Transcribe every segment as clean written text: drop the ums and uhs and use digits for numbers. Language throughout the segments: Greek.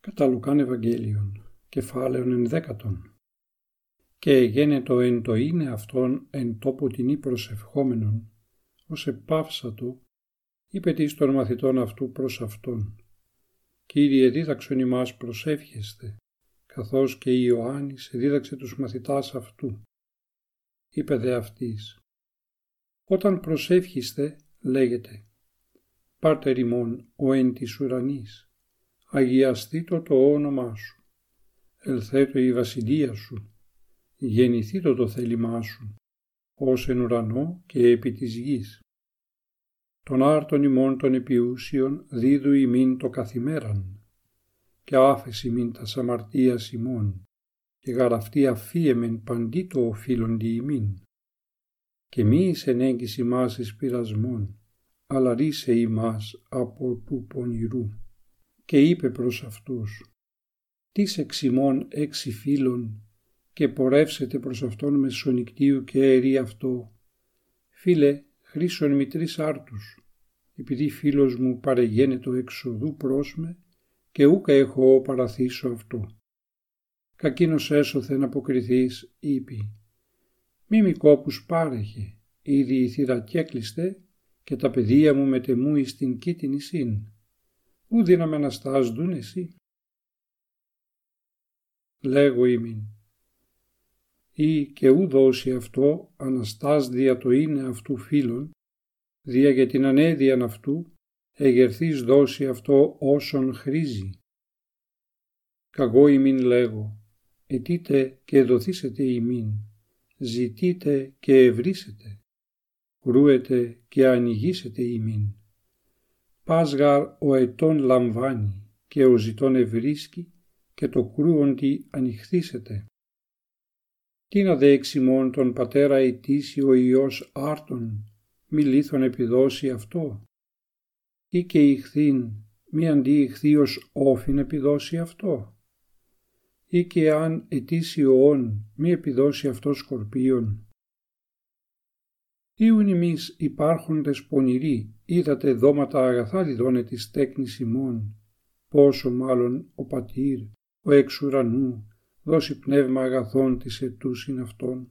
Κατά Λουκάν Ευαγγέλιον, κεφάλαιον 11. Και εγένετο εν το είναι αυτόν εν τόπο τινή προσευχόμενον, ως επαύσατο, είπε της των μαθητών αυτού προς αυτόν. Κύριε, δίδαξον ημάς προσεύχεστε, καθώς και Ιωάννης δίδαξε τους μαθητάς αυτού. Είπε δε αυτής, όταν προσεύχεστε, λέγεται, Πάτερ ημών ο εν της ουρανής, αγιαστήτω το όνομά σου, ελθέτω η βασιλεία σου, γεννηθήτω το θέλημά σου, ως εν ουρανό και επί της γης. Τον άρτον ημών των επιούσιων δίδου ημίν το καθημέραν, και άφεση ημίν τας αμαρτίας ημών, και γαραυτή αφίεμεν παντί το οφείλοντι ημίν. Και μη εις ενέγγιση ημάς εις πειρασμόν, αλλά ρίσε ημάς από του πονηρού. Και είπε προς αυτούς, τις εξ ημών 6 φίλων, και πορεύσετε προς αυτόν μεσονικτίου και αιρεί αυτό. Φίλε, χρήσον μη 3 άρτους, επειδή φίλος μου παρεγένετο εξοδού προς με, και ούκα έχω παραθήσω αυτό. Κακίνος έσωθεν αποκριθείς, είπε, μη μη κόπους πάρεχε, ήδη η θύρα κέκλειστε, και τα παιδεία μου μετεμού εις την κήτην συν. Ού δύναμε αναστάσδουν εσύ. Λέγω ημίν, ή και ού δώσει αυτό αναστάς δια το είναι αυτού φίλων, δια για την ανέδειαν αυτού, εγερθείς δώσει αυτό όσον χρήζει. Καγώ ημίν λέγω, αιτείτε και δοθήσετε ημίν, ζητείτε και ευρύσετε, κρούετε και ανοιγήσετε ημίν. Πας γαρ ο ετών λαμβάνει και ο ζητών ευρίσκει και το κρούοντι ανοιχθήσετε. Τι να δε εξ ημών τον πατέρα αιτήσει ο Υιός άρτον, μη λίθον επιδώσει αυτό, ή και ηχθήν μη αντί ηχθείος όφιν επιδώσει αυτό, ή και αν αιτήσει οόν μη επιδώσει αυτό σκορπίον. Ήουν ημείς υπάρχοντες πονηροί, είδατε δώματα αγαθά διδώνε της τέκνης ημών, πόσο μάλλον ο πατήρ, ο εξ ουρανού, δώσει πνεύμα αγαθών της ετούσιν αυτών.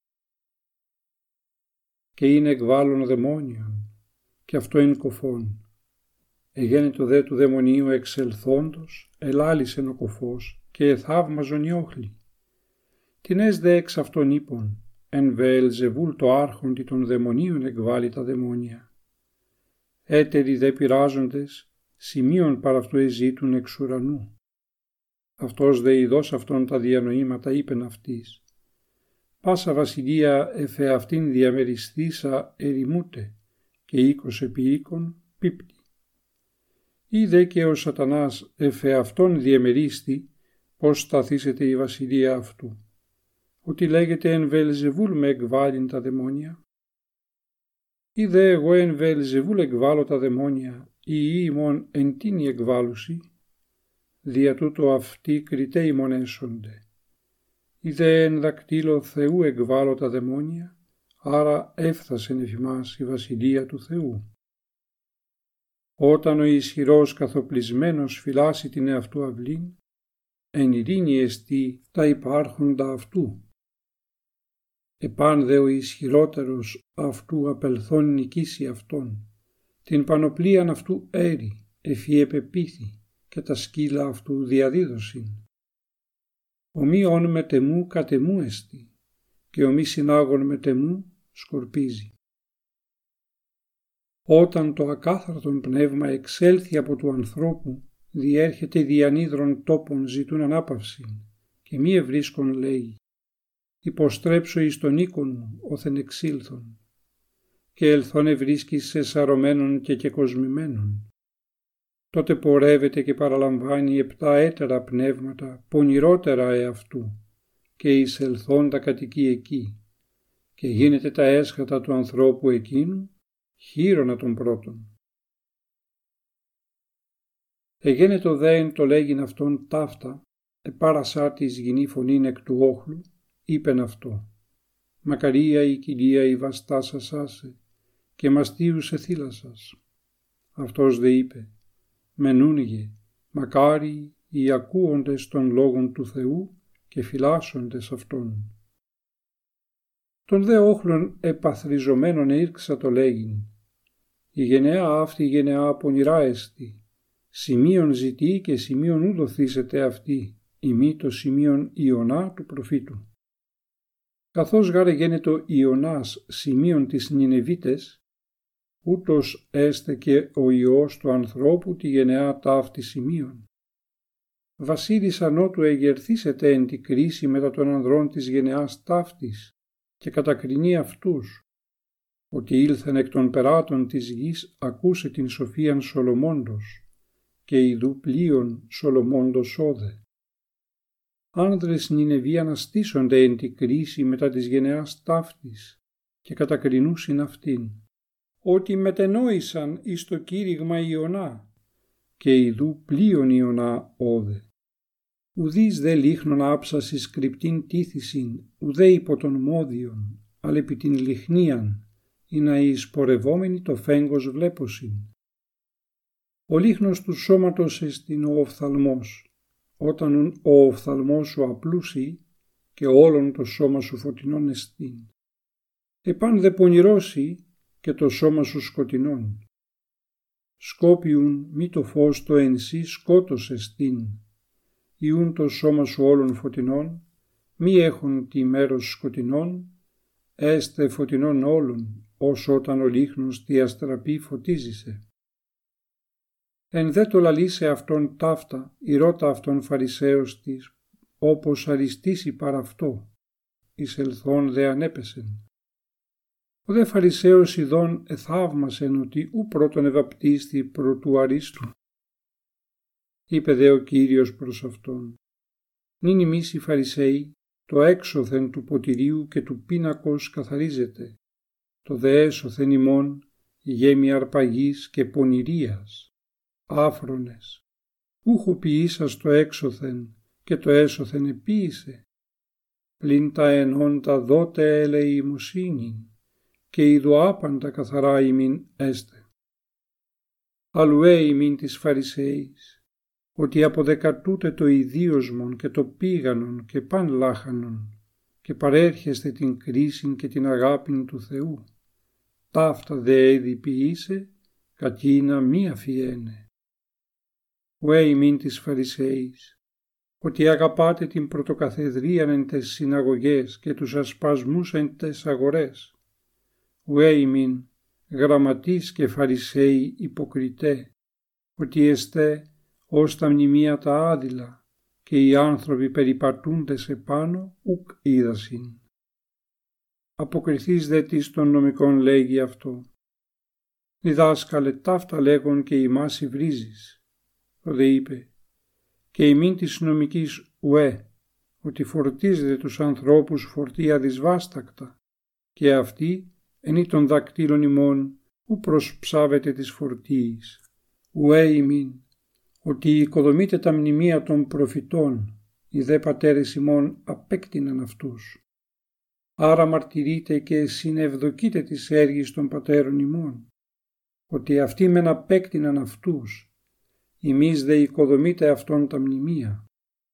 Και είναι εκβάλλον δαιμόνιον, και αυτό είναι κοφόν. Εγένετο δε του δαιμονίου εξελθόντος, ελάλησεν ο κοφός, και εθαύμαζον οι όχλοι. Τινές δε εξ αυτών είπων, εν Βεελζεβούλ το άρχοντι των δαιμονίων εκβάλλει τα δαιμόνια. Έτεροι δε πειράζοντες, σημείων παρ' αυτό εζήτουν εξ ουρανού. Αυτός δε ειδός αυτών τα διανοήματα είπεν αυτής. Πάσα βασιλεία εφ' αυτήν διαμεριστήσα ερημούται, και 20 επί οίκων πίπτει. Είδε και ο σατανάς εφ' αυτόν διεμερίστη, πως σταθήσεται η βασιλεία αυτού. Ότι λέγεται εν Βεελζεβούλ με εκβάλλειν τα δαιμόνια. Είδε εγώ εν Βεελζεβούλ εκβάλλω τα δαιμόνια, ή ημών εν τίνη εκβάλλουση, δια τούτο αυτοί κριτέ ημών έσονται. Είδε εν δακτύλο Θεού εκβάλλω τα δαιμόνια, άρα έφθασεν εφ' ημάς η βασιλεία του Θεού. Όταν ο ισχυρός καθοπλισμένος φυλάσει την εαυτού αυλήν, εν ειρήνη εστί τα υπάρχοντα αυτού. Επάν δε ο ισχυρότερος αυτού απελθόν νικήσει αυτόν, την πανοπλίαν αυτού έρη, εφή επεπίθη, και τα σκύλα αυτού διαδίδωσιν. Ο μη όν μετεμού κατεμού εστι, και ο μη συνάγων μετεμού σκορπίζει. Όταν το ακάθαρτον πνεύμα εξέλθει από του ανθρώπου, διέρχεται διανύδρων τόπων ζητούν ανάπαυση, και μη ευρίσκον λέει, υποστρέψω εις τον οίκον μου, όθεν εξήλθον, και ελθόν ευρίσκεις σε σαρωμένων και κεκοσμημένων. Τότε πορεύεται και παραλαμβάνει 7 έτερα πνεύματα, πονηρότερα εαυτού, και εισελθόντα κατοικεί εκεί, και γίνεται τα έσχατα του ανθρώπου εκείνου, χείρονα των πρώτων. Εγένετο δέν το λέγειν αυτόν ταύτα, επάρασά της γυνή φωνήν εκ του όχλου, είπεν αυτό. Μακαρία η κοιλία η βαστά σας άσε, και μαστίους εθύλασας. Αυτός δε είπε, μενούνγε, μακάρι οι ακούοντες των λόγων του Θεού και φυλάσσοντες αυτών. Τον δε όχλων επαθριζομένων ήρξα το λέγειν. Η γενεά αυτή γενεά πονηρά εστι, σημείων ζητεί και σημείων ου δοθήσεται αυτή, ημί το σημείων Ιωνά του προφήτου. Καθώς γάρε γένετο Ιωνάς σημείων της Νινεβίτες, ούτως έστε και ο Υιός του ανθρώπου τη γενεά ταύτη σημείων. Βασίλης ανώτου εγερθήσεται εν τη κρίση μετά των ανδρών της γενεάς ταύτης και κατακρινεί αυτούς, ότι ήλθεν εκ των περάτων της γης ακούσε την σοφίαν Σολομώντος και ιδού πλοίων Σολομώντος όδε. Άνδρες Νινεβοί αναστήσονται εν τη κρίση μετά της γενεάς ταύτης και κατακρινούσιν αυτήν, ότι μετενόησαν εις το κήρυγμα Ιωνά και ιδού πλοίων Ιωνά όδε. Ουδείς δε λίχνον άψασης κρυπτήν τήθησιν, ουδέ υπό των μόδιων, αλλά επί την λιχνίαν, ή να εισπορευόμενοι το φέγγος βλέπωσιν. Ο λίχνος του σώματος εστιν ο οφθαλμός, όταν ο οφθαλμός σου απλούσι και όλον το σώμα σου φωτεινόν εστιν. Επάν δε πονηρώσει και το σώμα σου σκοτεινόν. Σκόπιουν μη το φως το εν σύ σκότος εστιν. Ιούν το σώμα σου όλων φωτεινών, μη έχουν τη μέρος σκοτεινών, έστε φωτεινών όλων, όσο όταν ο λίχνος τη αστραπή φωτίζησε. Εν δε το λαλήσε αυτόν ταύτα, η ρώτα αυτόν Φαρισαίος της, όπως αριστήσει παρ' αυτό, εις ελθόν δε ανέπεσεν. Ο δε Φαρισαίος ειδών εθαύμασεν ότι ου πρώτον ευαπτίστη προτού αρίστου. Είπε δε ο Κύριος προς αυτόν, νυν ημείς οι Φαρισαίοι, το έξωθεν του ποτηρίου και του πίνακος καθαρίζεται, το δε έσωθεν ημών γέμι αρπαγής και πονηρίας, άφρονες, ούχου ποιήσας το έξωθεν και το έσωθεν επίησε, πλην τα ενών τα δότε ελεημοσύνη και ειδου άπαντα καθαρά ημίν έστε. Αλλουέ ημίν της Φαρισαίης, ότι αποδεκατούτε το ιδίωσμον και το πήγανον και παν λάχανον και παρέρχεστε την κρίσιν και την αγάπην του Θεού. Ταύτα δε εδιποιήσε, κακίνα μη αφιένε. Ουέ ημίν της Φαρισαίης, ότι αγαπάτε την πρωτοκαθεδρίαν εν τες συναγωγές και τους ασπασμούς εν τες αγορές. Ουέ ημίν γραμματείς και Φαρισαίοι υποκριτέ, ότι εστέ ως τα μνημεία τα άδειλα και οι άνθρωποι περιπατούντες επάνω ουκ είδασιν. Αποκριθείς δε της των νομικών λέγει αυτό. Διδάσκαλε ταύτα λέγον και ημάς υβρίζεις. Το δε είπε, και ημίν της νομικής ουέ, ότι φορτίζετε τους ανθρώπους φορτία δυσβάστακτα και αυτοί ενή των δακτύλων ημών ου προσψάβετε της φορτίης. Ουέ ημίν, ότι οικοδομείτε τα μνημεία των προφητών, οι δε πατέρες ημών απέκτηναν αυτούς. Άρα μαρτυρείτε και συνευδοκείτε τις έργεις των πατέρων ημών, ότι αυτοί μεν απέκτηναν αυτούς, ημείς δε οικοδομείτε αυτών τα μνημεία.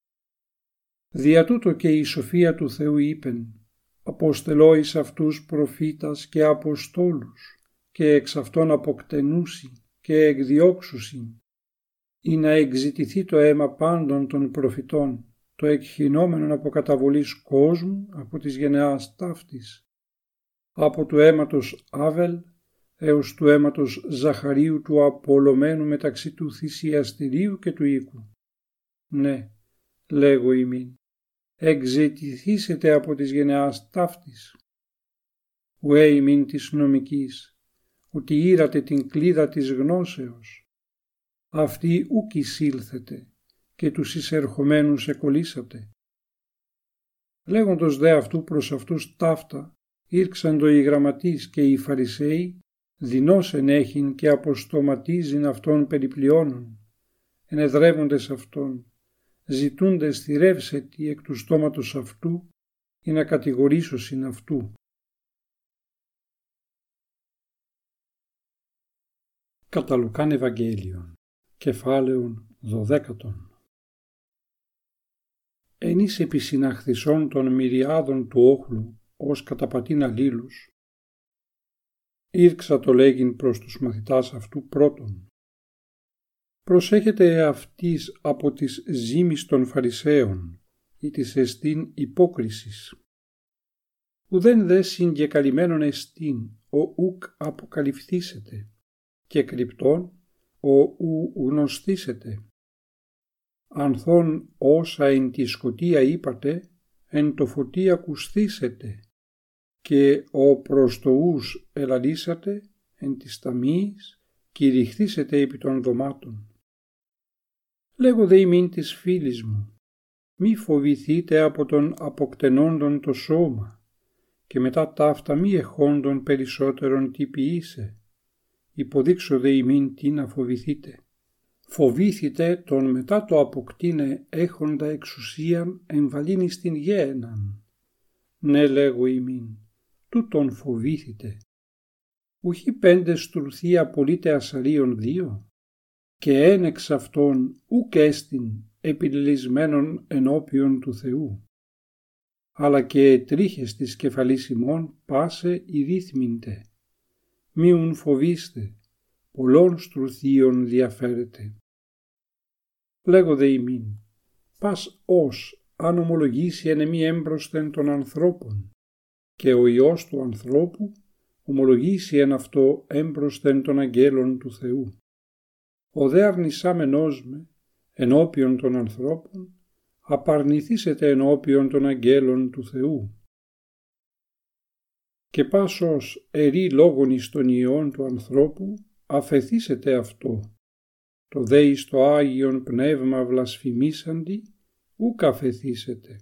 Δια τούτο και η σοφία του Θεού είπεν, αποστελώ εις αυτούς προφήτας και αποστόλους, και εξ αυτών αποκτενούσι και εκδιώξουσιν, ή να εξητηθεί το αίμα πάντων των προφητών, το εκχυνόμενον από καταβολής κόσμου από της γενεάς ταύτης, από του αίματος Άβελ έως του αίματος Ζαχαρίου του απολωμένου μεταξύ του θυσιαστηρίου και του οίκου. Ναι, λέγω ημίν, εξητηθήσετε από της γενεάς ταύτης. Ουέ ημίν της νομικής, ότι ήρατε την κλίδα της γνώσεως. Αυτή ουκ εισήλθετε και τους εισερχομένους εκολύσατε. Λέγοντος δε αυτού προς αυτούς ταύτα, ήρξαντο οι γραμματείς και οι Φαρισαίοι, δεινώσεν έχειν και αποστοματίζειν αυτόν περιπλειώνων, ενεδρεύοντες αυτόν, ζητούντες θηρεύσετη εκ του στόματος αυτού, ή να κατηγορήσωσιν αυτού. Κατά Λουκάν Ευαγγέλιον, κεφάλαιον 12. εν εις επισυναχθισών των μυριάδων του όχλου, ως καταπατήν αλλήλους. Ήρξα το λέγειν προς τους μαθητάς αυτού πρώτον. Προσέχετε αυτής από τις ζήμεις των Φαρισαίων ή της εστίν υπόκρισης. Ουδέν δε συγκεκαλυμμένον εστίν, ο ουκ αποκαλυφθήσετε, και κρυπτόν, ο ου γνωστήσετε. Ανθών όσα εν τη σκοτία είπατε, εν το φωτί ακουστήσετε, και ο προς το ους ελαλήσατε, εν της ταμείας, κηρυχθήσετε επί των δωμάτων. Λέγω δε ημίν της φίλης μου, μη φοβηθείτε από τον αποκτενόντων το σώμα, και μετά ταύτα μη εχόντων περισσότερον τι ποιήσε. Υποδείξω δε ημίν τι να φοβηθείτε. Φοβήθητε τον μετά το αποκτήνε έχοντα εξουσίαν εμβαλύνει στην γέεναν. Ναι, λέγω ημίν, τούτον φοβήθητε. Ουχή 5 στρουθοί απολύτε ασαρίων 2, και εν εξ αυτών ουκ έστιν επιλυσμένων ενώπιον του Θεού. Αλλά και τρίχες της κεφαλής ημών πάσε ηρύθμιντε. Μίουν φοβήστε, πολλών στρουθείων διαφέρετε. Λέγω δε ημίν, πας ως αν ομολογήσει εν εμή έμπροσθεν των ανθρώπων, και ο Υιός του ανθρώπου ομολογήσει εν αυτό έμπροσθεν των αγγέλων του Θεού. Ο δε αρνησάμενός με ενώπιον των ανθρώπων, απαρνηθήσετε ενώπιον των αγγέλων του Θεού. Και πας ως ερή λόγων εις των ιών του ανθρώπου, αφεθήσετε αυτό. Το δε εις το Άγιον Πνεύμα βλασφημίσαντι, ουκ αφεθήσετε.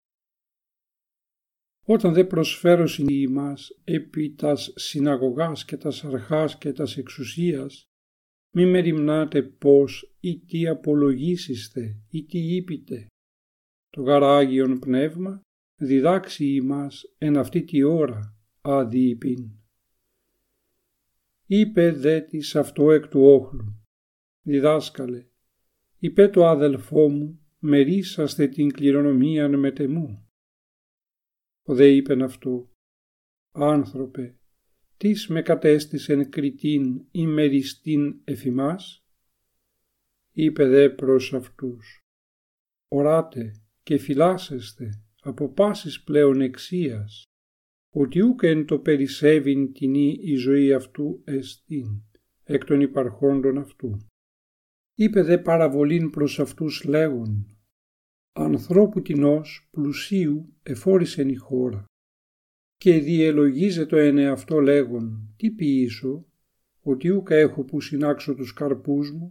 Όταν δε προσφέρωσιν ημάς επί τας συναγωγάς και τας αρχάς και τας εξουσίας, μη μεριμνάτε πώς ή τι απολογήσιστε ή τι είπετε. Το γαρ Άγιον Πνεύμα διδάξει ημάς εν αυτή τη ώρα αδιείπειν. Είπε δε της αυτό εκ του όχλου, διδάσκαλε, είπε το αδελφό μου, μερίσαστε την κληρονομίαν μετεμού. Ο δε είπεν αυτό, άνθρωπε, τις με κατέστησεν κριτήν ή μεριστήν εφημάς. Είπε δε προς αυτούς, οράτε και φυλάσσεστε από πάσης πλέον εξίας, ότι ούκ εν το περισσεύειν τινή η ζωή αυτού εστίν, εκ των υπαρχόντων αυτού. Είπε δε παραβολήν προς αυτούς λέγον, ανθρώπου τινός πλουσίου εφόρησεν η χώρα, και διελογίζεται εν εαυτό λέγον, τι ποιήσω, ότι ούκ έχω που συνάξω τους καρπούς μου.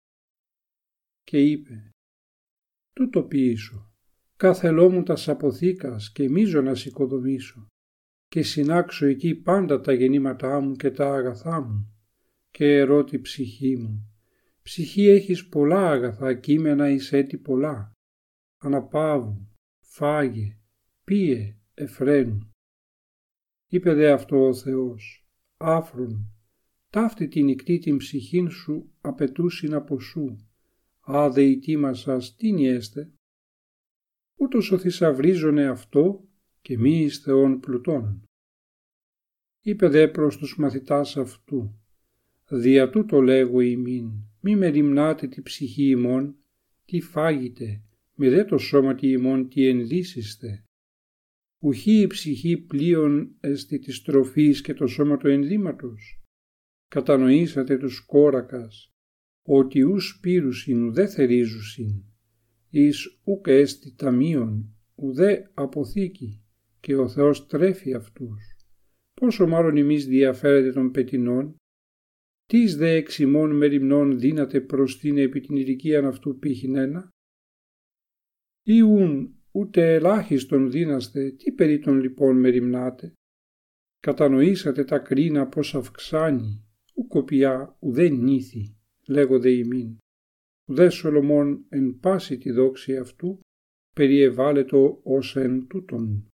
Και είπε, τούτο ποιήσω, καθελώ μου τας αποθήκας και μείζωνας οικοδομήσω, και συνάξω εκεί πάντα τα γεννήματά μου και τα αγαθά μου. Και ερώτη ψυχή μου, ψυχή έχεις πολλά αγαθά κείμενα εις έτη πολλά, αναπαύου, φάγε, πίε, εφραίνου. Είπε δε αυτό ο Θεός, άφρον, ταύτη τη νυκτή την ψυχήν σου απαιτούσιν από σου, άδε η τίμα σας τίνι έστε. Ούτως ο θησαυρίζωνε αυτό και μη εις Θεόν πλουτών. Είπε δε προς τους μαθητάς αυτού, δια τούτο λέγω ημίν, μη μεριμνάτε τη ψυχή ημών, τι φάγετε, με δε το σώματι ημών τι ενδύσιστε. Ουχή η ψυχή πλοίον εστι της τροφής και το σώμα του ενδύματος. Κατανοήσατε τους κόρακας, ότι ους πύρουσιν ουδέ θερίζουσιν, εις ουκ έστι ταμείον, ουδέ αποθήκη, και ο Θεός τρέφει αυτούς. Πόσο μάλλον εμείς διαφέρετε των πετεινών, τις δε εξ ημών μεριμνών δύνατε προς την επί την ηλικίαν αυτού πήχην ή ουν ούτε ελάχιστον δύναστε, τι περί των λοιπόν μεριμνάτε. Κατανοήσατε τα κρίνα πως αυξάνει, ουκοπιά ουδέ νήθη, λέγονται ημίν. Ουδέ Σολομών εν πάση τη δόξη αυτού, περιεβάλλετο ως εν τούτον.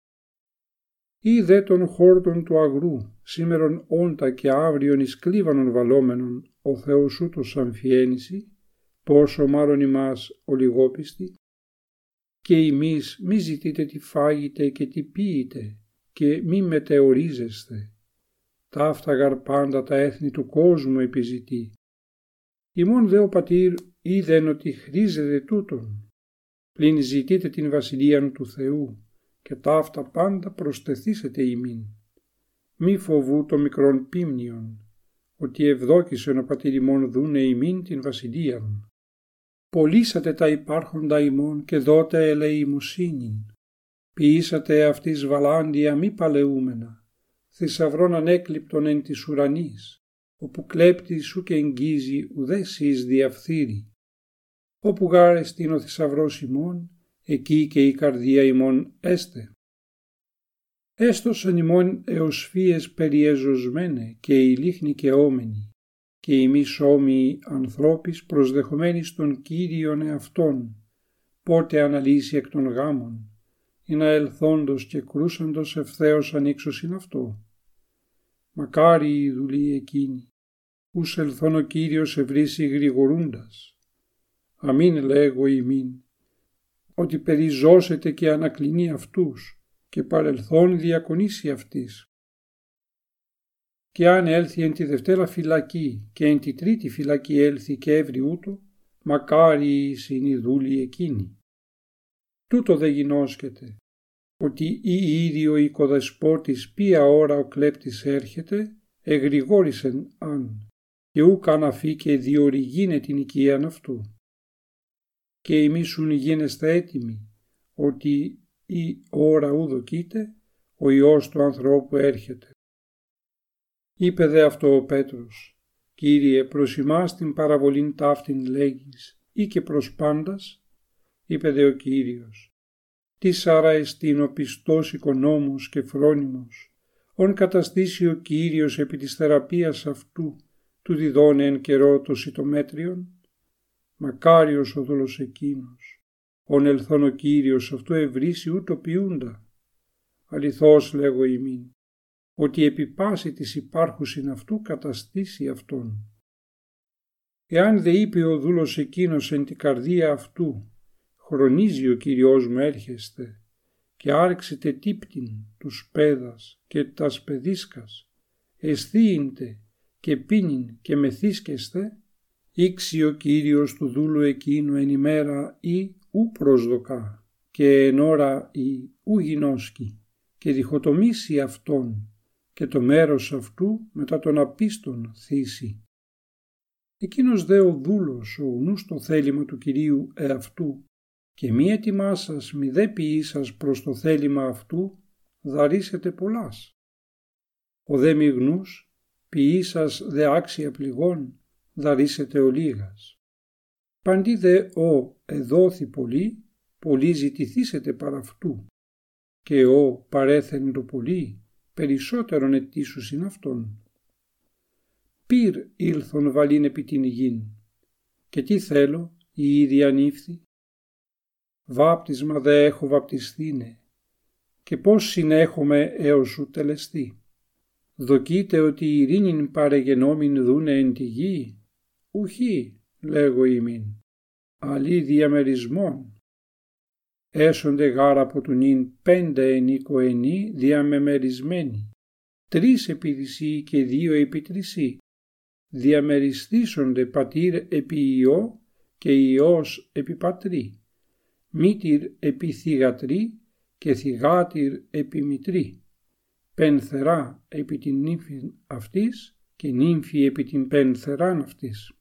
Ή δε των χόρτων του αγρού, σήμερον όντα και αύριον εις κλίβανον βαλόμενον, ο Θεός ούτως αμφιένηση, πόσο μάλλον ημάς ο λιγόπιστη. και ημείς μη ζητείτε τι φάγετε και τι πίετε και μη μετεωρίζεστε. Ταύταγαρ πάντα τα έθνη του κόσμου επιζητεί. Ημών δε ο πατήρ είδεν ότι χρήζεται τούτον. Πλην ζητείτε την βασιλείαν του Θεού και ταύτα πάντα προστεθήσετε ημίν. Μη φοβού το μικρόν πίμνιον, ότι ευδόκησεν ο πατήρ ημών δούνε ημίν την βασιλείαν. Πωλήσατε τα υπάρχοντα ημών και δότε ελεημοσύνην. Ποιήσατε αυτής βαλάντια μη παλαιούμενα, θησαυρών ανέκλειπτον εν της ουρανής, όπου κλέπτη σου και εγγίζει ουδέσις διαφθείρει. Όπου γάρεστην ο θησαυρός ημών, εκεί και η καρδία ημών έστε. Έστωσαν ημών έως φύες περιεζωσμένε και η λίχνη και όμενη, και ημείς όμοιοι ανθρώπης προσδεχομένοι στον Κύριον εαυτόν, πότε αναλύσει εκ των γάμων, ή να ελθόντος και κρούσαντος ευθέως ανοίξωσιν αυτό. Μακάρι η δουλή εκείνη, ους ελθόν ο Κύριος ευρύσει γρηγορούντας. Αμήν λέγω ημίν, ότι περιζώσετε και ανακλινεί αυτούς και παρελθόν διακονήσει αυτής. Και αν έλθει εν τη δευτέρα φυλακή και εν τη τρίτη φυλακή έλθει και έβρι ούτω, μακάρι είναι η δούλη εκείνη. Τούτο δε γινώσκεται, ότι ή ήδη ο οικοδεσπότης ποια ώρα ο κλέπτης έρχεται, εγρηγόρησεν αν, και ούκ αναφή και διορυγίνε την οικίαν αυτού. Και ημίσουν γίνεστε έτοιμοι, ότι η ώρα ου δοκείται, ο Υιός του ανθρώπου έρχεται. Είπε δε αυτό ο Πέτρος, Κύριε προς ημάς την παραβολήν ταύτην λέγεις, ή και προς πάντας. Είπε δε ο Κύριος, τι άρα εστίν ο πιστός οικονόμος και φρόνιμος, ον καταστήσει ο Κύριος επί της θεραπείας αυτού, του διδώνε εν καιρό το σιτομέτριον. Μακάριος ο δόλος εκείνος, ον ελθόν ο Κύριος αυτό ευρύσει ούτω ποιούντα. Αληθώς λέγω ημίν, ότι επί πάση της υπάρχουσιν αυτού καταστήσει αυτόν. Εάν δε είπε ο δούλος εκείνος εν τη καρδία αυτού, χρονίζει ο Κύριος μου έρχεστε, και άρξετε τύπτην τους πέδας και τας παιδίσκας, εσθίειντε και πίνειν και μεθύσκεστε, ήξει ο Κύριος του δούλου εκείνου εν ημέρα ή ου προσδοκά και εν ώρα ή ου γινώσκει και διχοτομήσει αυτόν και το μέρος αυτού μετά τον απίστον θύσει. Εκείνος δε ο δούλος ο ουνούς το θέλημα του Κυρίου εαυτού και μη έτοιμά σας μη δε ποιήσας προς το θέλημα αυτού δαρίσετε πολλάς. Ο δε μιγνούς ποιήσας δε άξια πληγών δαρίσετε ολίγας. Παντί δε ο εδόθη πολύ, πολύ ζητηθήσετε παρά αυτού, και ο παρέθεν το πολύ, περισσότερον ετήσουσιν αυτόν. Πυρ ήλθον βαλήν επί την γην, και τι θέλω, η ίδια ανήφθη. Βάπτισμα δε έχω βαπτισθήνε, και πώς συνέχομαι έως σου τελεστεί. Δοκείτε ότι η ειρήνην παρεγενόμην δούνε εν τη γη, ουχή, λέγω ημίν, αλλή διαμερισμόν. Έσονται γάρα από του νυν 5 ενίκοενοί διαμεμερισμένοι, 3 επί δυσί και 2 επί τρισί. Διαμεριστήσονται πατήρ επί Υιό και Υιός επί πατρί, μήτηρ επί θυγατρί και θυγάτηρ επί μητρί, πενθερά επί την νύμφη αυτής και νύμφη επί την πενθεράν αυτής.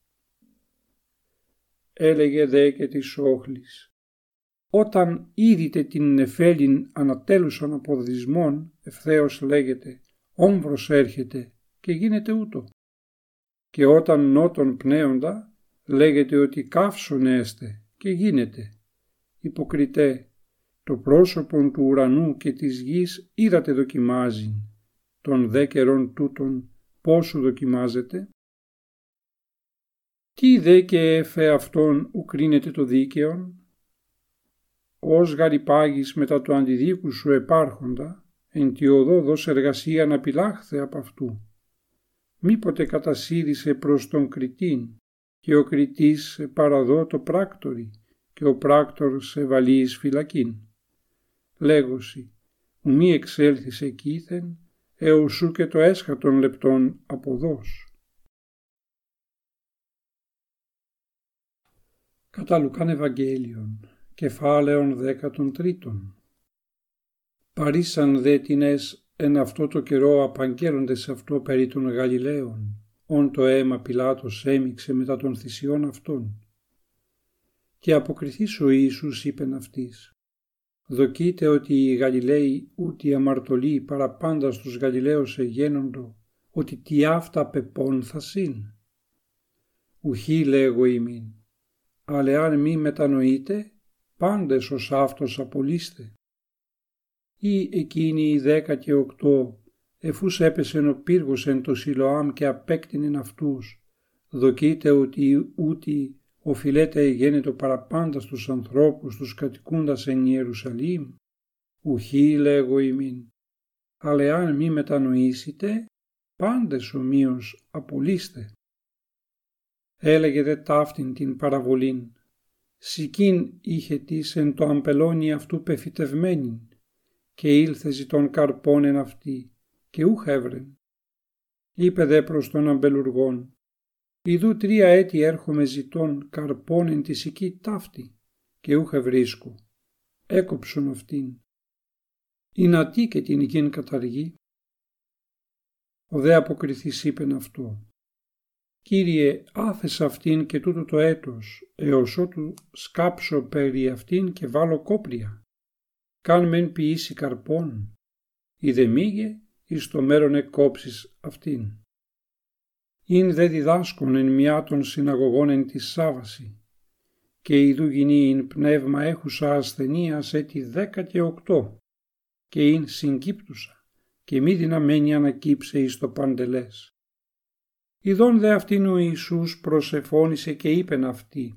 Έλεγε δε και της όχλης, όταν είδητε την νεφέλην ανατέλουσαν αποδρισμών, ευθέως λέγεται, όμβρος έρχεται και γίνεται ούτω. Και όταν νότον πνέοντα, λέγεται ότι καύσον έστε και γίνεται. Υποκριτέ, το πρόσωπον του ουρανού και της γης είδατε δοκιμάζει, των δε καιρών τούτων πόσου δοκιμάζεται. Τι δε και έφε αυτόν ου κρίνεται το δίκαιον, ως γαρυπάγεις μετά το αντιδίκου σου επάρχοντα, εν τη οδό δος εργασία να πιλάχθε απ' αυτού. Μήποτε κατασύρισε προς τον κριτήν και ο κριτής παραδώ το πράκτορι και ο πράκτορ σε βαλεί εις φυλακήν. Λέγωση, ου μη εξέλθεις εκείθεν, έως σου και το έσχατον λεπτόν αποδός. Κατά Λουκάν Ευαγγέλιον, κεφάλαιον 13. Παρήσαν δε τινές εν αυτό το καιρό απαγγέλλοντες αυτό περί των Γαλιλαίων, όν το αίμα Πιλάτος έμιξε μετά των θυσιών αυτών. Και αποκριθείς ο Ιησούς είπεν αυτής, δοκείτε ότι οι Γαλιλαίοι ούτι αμαρτωλοί παραπάντα στους Γαλιλαίους εγένοντο, ότι τι αυτά πεπών θα συν. Ουχή λέγω ημίν, αλλά αν μη μετανοείτε, πάντες ως αυτός απολύστε. Ή εκείνοι οι 18, εφούς έπεσεν ο πύργος εν το Σιλοάμ και απέκτηνεν αυτούς, δοκείτε ότι ούτι οφειλέται γένετο παραπάντα στους ανθρώπους τους κατοικούντας εν Ιερουσαλήμ. Ουχή λέγω ημίν, αλλά αν μη μετανοήσετε, πάντες ομοίως απολύστε. Έλεγε δε ταύτην την παραβολήν, σικήν είχε της εν το αμπελόνι αυτού πεφυτευμένην, και ήλθε ζητών καρπών εν αυτή, και ούχ έβρεν. Είπε δε προς τον αμπελουργόν, ιδού 3 έτη έρχομαι ζητών καρπών εν τη σική ταύτη, και ούχ ευρίσκω. Έκοψον αυτήν. Ινατί και την οικήν καταργεί. Ο δε αποκριθής είπεν αυτό, Κύριε, άφες αυτήν και τούτο το έτος, έως ότου σκάψω περί αυτήν και βάλω κόπρια. Καν μεν ποιήσει καρπών, ή δε μήγε εις το μέρον εκκόψεις αυτήν. Ειν δε διδάσκον εν μια των συναγωγών εν της Σάββαση, και ιδού γινή ειν πνεύμα έχουσα ασθενείας έτη 18, και ειν συγκύπτουσα, και μη δυναμένη ανακύψε εις το παντελές. Ιδών δε αυτήν ο Ιησούς προσεφώνησε και είπεν αυτή,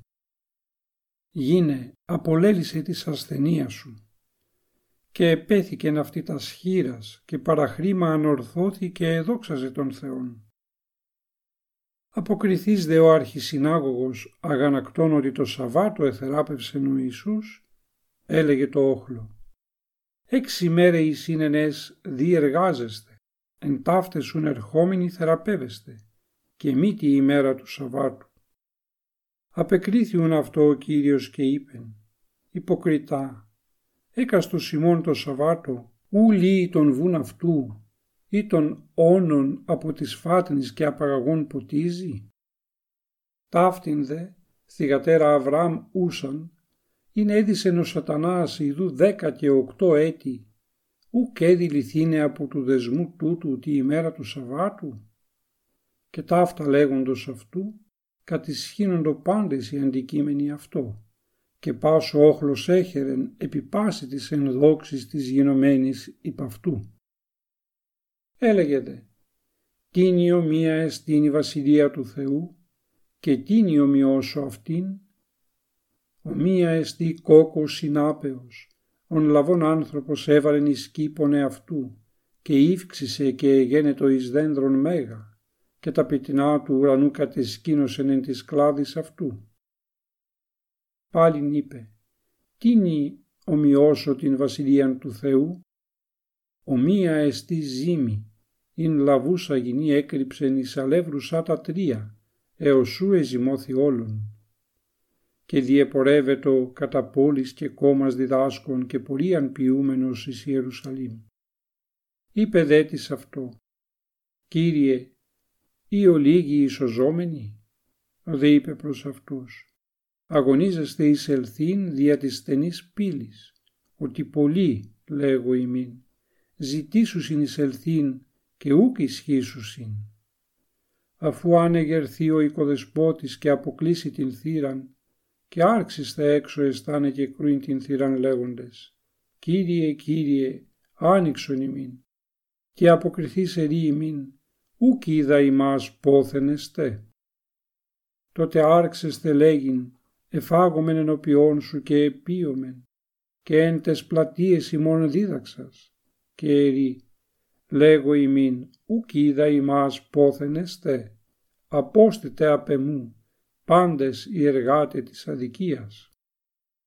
«Γίνε, απολέλησε της ασθενείας σου». Και επέθηκεν αυτή τας χείρας και παραχρήμα ανορθώθη και εδόξαζε τον Θεόν. Αποκριθείς δε ο αρχισυνάγωγος αγανακτών ότι το Σαββάτο εθεράπευσεν ο Ιησούς, έλεγε το όχλο. 6 μέρες είναι διεργάζεστε, εν ταύτες σουν ερχόμενοι θεραπεύεστε, και μη τη ημέρα του Σαββάτου. Απεκρίθιουν αυτό ο Κύριος και είπεν, υποκριτά, έκαστος ημών το Σαββάτο, ου λύει τον βουν αυτού, ή τον όνων από τις φάτνης και απαγαγών ποτίζει. Ταύτην δε, θυγατέρα Αβραάμ ούσαν, είναι έδισεν ο σατανάς ιδού 18 έτη, ουκ έδιληθήνε από του δεσμού τούτου τη ημέρα του Σαββάτου. Και ταύτα λέγοντος αυτού, κατησχύνοντο πάντες οι αντικείμενοι αυτό, και πάσο όχλος έχερεν επί πάση της ενδόξης της γινωμένης υπ' αυτού. Έλεγε δε, τίνι ομοία εστίν η βασιλεία του Θεού, και τίνι ομοιώσω αυτήν, ομοία εστί κόκκος συνάπεως, ον λαβών άνθρωπος έβαλεν εις κήπον εαυτού, και ύφξησε και εγένετο εις δένδρον μέγα, και τα πιτινά του ουρανού κατεσκήνωσεν εν της κλάδης αυτού. Πάλιν είπε, τίνι ομοιώσω την βασιλείαν του Θεού, ομοία εστί ζήμη, ειν λαβούσα γινή έκρυψεν εις αλεύρουσα τα 3, έως σου εζημώθη όλων. Και διεπορεύετο κατά πόλης και κόμμας διδάσκων και πορείαν ποιούμενος εις Ιερουσαλήμ. Είπε δε της αυτό, Κύριε, ή ολίγοι ισοζόμενοι, ο δε είπε προς αυτούς, αγωνίζεστε εις ελθύν δια της στενής πύλης, ότι πολλοί, λέγω ημίν, ζητήσουσιν εις ελθύν και ούκ ισχύσουσιν. Αφού άνεγερθεί ο οικοδεσπότης και αποκλείσει την θύραν, και άρξισθε έξω αισθάνε και κρούειν την θύραν λέγοντες, Κύριε, Κύριε, άνοιξον ημίν, και αποκριθείς ερή ημίν, ούκ είδα ημάς πόθεν εστέ. Τότε άρξεστε λέγειν, εφάγομεν ενώπιόν σου και επίομεν, και εν τες πλατείες ημών δίδαξας, και ερή, λέγω ημίν, ούκ είδα ημάς πόθεν εστέ, απόστητε απ' εμού, πάντες οι εργάτε της αδικίας.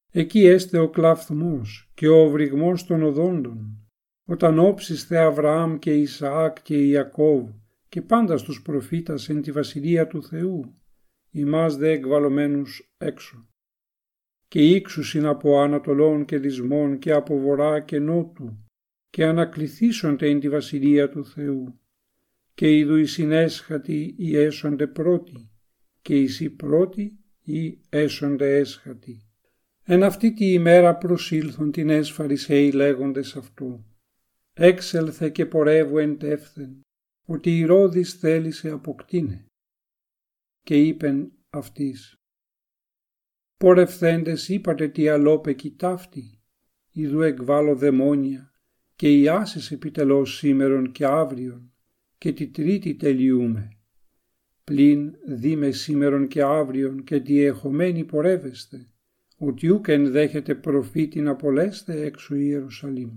Εκεί έστε ο κλαφθμός και ο βρυγμός των οδόντων, όταν όψισθε Αβραάμ και Ισαάκ και Ιακώβ και πάντα στους προφήτας εν τη βασιλεία του Θεού, ημάς δε εκβαλωμένους έξω. Και ήξουσιν από Ανατολών και Δυσμών και από Βορρά και Νότου, και ανακληθήσονται εν τη βασιλεία του Θεού. Και ειδού οι συνέσχατοι οι έσονται πρώτοι, και οι πρώτοι οι έσονται έσχατοι. Εν αυτή τη ημέρα προσήλθον την Φαρισαίοι λέγοντες αυτού, έξελθε και πορεύου εν τεύθεν, ότι η Ηρώδης θέλησε αποκτήνε. Και είπεν αυτής, πορευθέντες είπατε τι αλόπεκη ταύτη, ειδού εκβάλλω δαιμόνια, και οι άσες επιτελώς σήμερον και αύριον, και τη τρίτη τελειούμε. Πλην δήμε σήμερον και αύριον και τη εχομένη πορεύεστε, ότι ούκ ενδέχεται προφήτην απολέστε έξω Ιερουσαλήμ.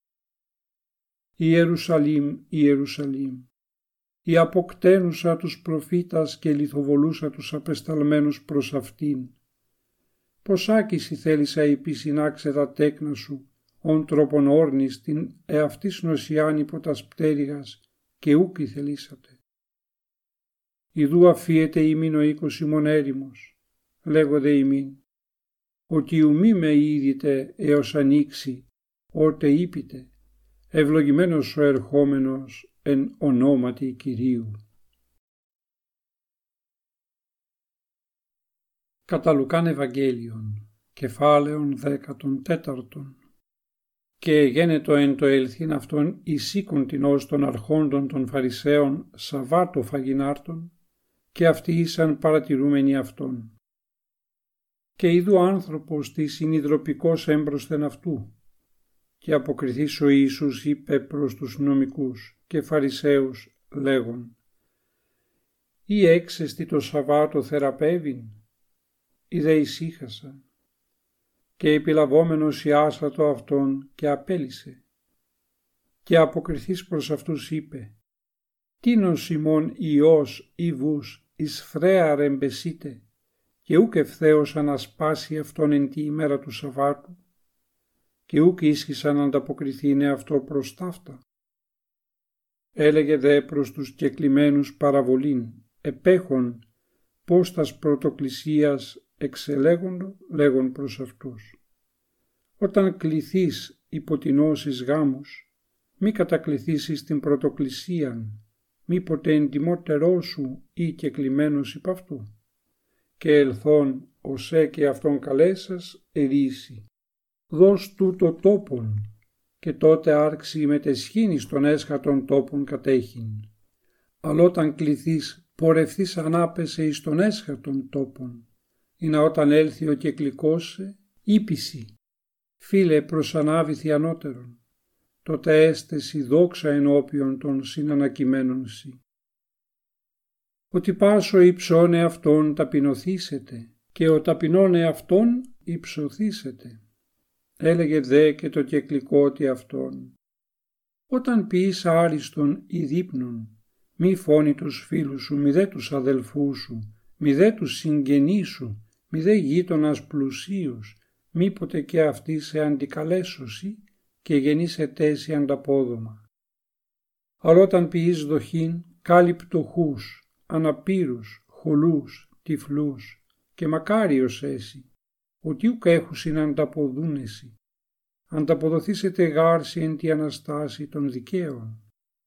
Ιερουσαλήμ, Ιερουσαλήμ, η αποκτένουσα τους προφήτας και λιθοβολούσα τους απεσταλμένους προς αυτήν. Πως άκηση θέλησα επισυνάξε τα τέκνα σου, ον τρόπον όρνης την εαυτής νοσιάν υπό τας πτέρυγας, και ούκ ηθελήσατε. Ιδού αφίεται ημίν ο οίκος ημών έρημος, λέγονται ημίν, ότι ουμή με είδητε έως ανοίξει, ότε είπητε, ευλογημένος ο ερχόμενος εν ονόματι Κυρίου. Κατά Λουκάν Ευαγγέλιον, κεφάλαιον 14. Και γένετο εν το ελθύν αυτόν εισήκον την ως των αρχόντων των Φαρισαίων Σαββάτο φαγινάρτων, και αυτοί ήσαν παρατηρούμενοι αυτόν. Και είδου άνθρωπος της συνειδροπικός έμπροσθεν αυτού, και αποκριθείς ο Ιησούς είπε προς τους νομικούς και Φαρισαίους λέγον, «Ή έξεστη το Σαββάτο θεραπεύειν, ή δε ησύχασαν». Και επιλαβόμενος ιάσατο αυτόν και απέλυσε. Και αποκριθείς προς αυτούς είπε, «Τίνος ημών Υιός ή βους εις φρέα ρεμπεσίτε, και ούκ ευθέως ανασπάσει αυτόν εν τη ημέρα του Σαββάτου, και ούκ ίσχυσαν ανταποκριθήνε αυτό προς ταύτα». Έλεγε δε προς τους κεκλημένους παραβολήν, επέχον πώς τας πρωτοκλησίας εξελέγοντο, λέγον προς αυτούς. Όταν κληθείς υποτινώσεις γάμους, μη κατακληθήσεις την πρωτοκλησίαν, μη ποτέ εντιμότερό σου ή κεκλημένος υπ' αυτού. Και ελθόν οσέ και αυτόν καλέσας ερήσει. Δώσ' τούτο τόπον, και τότε άρξει μετεσχήνης των έσχατων τόπων κατέχειν. Αλλά όταν κληθείς πορευθείς ανάπεσε εις των έσχατων τόπων, ή να όταν έλθει ο κεκλικόσε, ύπηση, φίλε προσανάβηθη ανώτερον, τότε έστεση δόξα ενώπιον των συνανακειμένων σοι. Ότι πάσο υψών εαυτόν ταπεινωθήσετε, και ο ταπεινών εαυτόν υψωθήσετε. Έλεγε δε και το κεκλικότη αυτόν. Όταν ποιείς άριστον ή δείπνον, μη φώνει τους φίλους σου, μη δε τους αδελφούς σου, μη δε τους συγγενείς σου, μη δε γείτονας πλουσίους, μήποτε και αυτοί σε αντικαλέσωση και γεννήσετε σε ανταπόδομα. Αλλά όταν ποιείς δοχήν, κάλει πτωχούς, αναπήρους, χολούς, τυφλούς, και μακάριος έσυ, ότι ούκ έχουσιν ανταποδούνεσι. Ανταποδοθήσετε γάρση εν τη Αναστάση των δικαίων.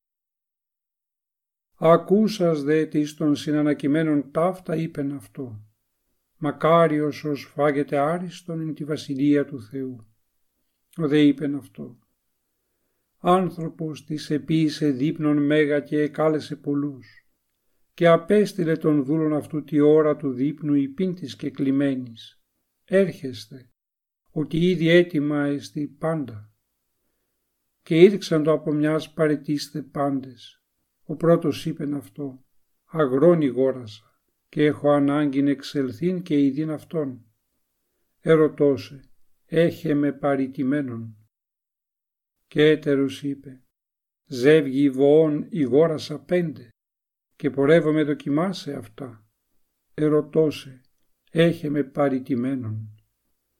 Ακούσας δε της των συνανακειμένων ταύτα είπεν αυτό. Μακάριος ως φάγεται άριστον εν τη βασιλεία του Θεού. Ο δε είπεν αυτό. Άνθρωπος της επίησε δείπνον μέγα και εκάλεσε πολλούς, και απέστειλε τον δούλον αυτού τη ώρα του δείπνου υπήν της κεκλημένης. Έρχεστε, ότι ήδη έτοιμα εστι πάντα. Και ήρξαν το από μιας παρετήστε πάντες. Ο πρώτος είπεν αυτό, αγρόν ηγόρασα, και έχω ανάγκην εξελθήν και ειδήν αυτόν. Ερωτώσε, έχε με παρητημένον. Και έτερος είπε, ζεύγει βοών ηγόρασα 5, και πορεύομαι δοκιμάσαι αυτά. Ερωτώσε, έχε με παρητημένον.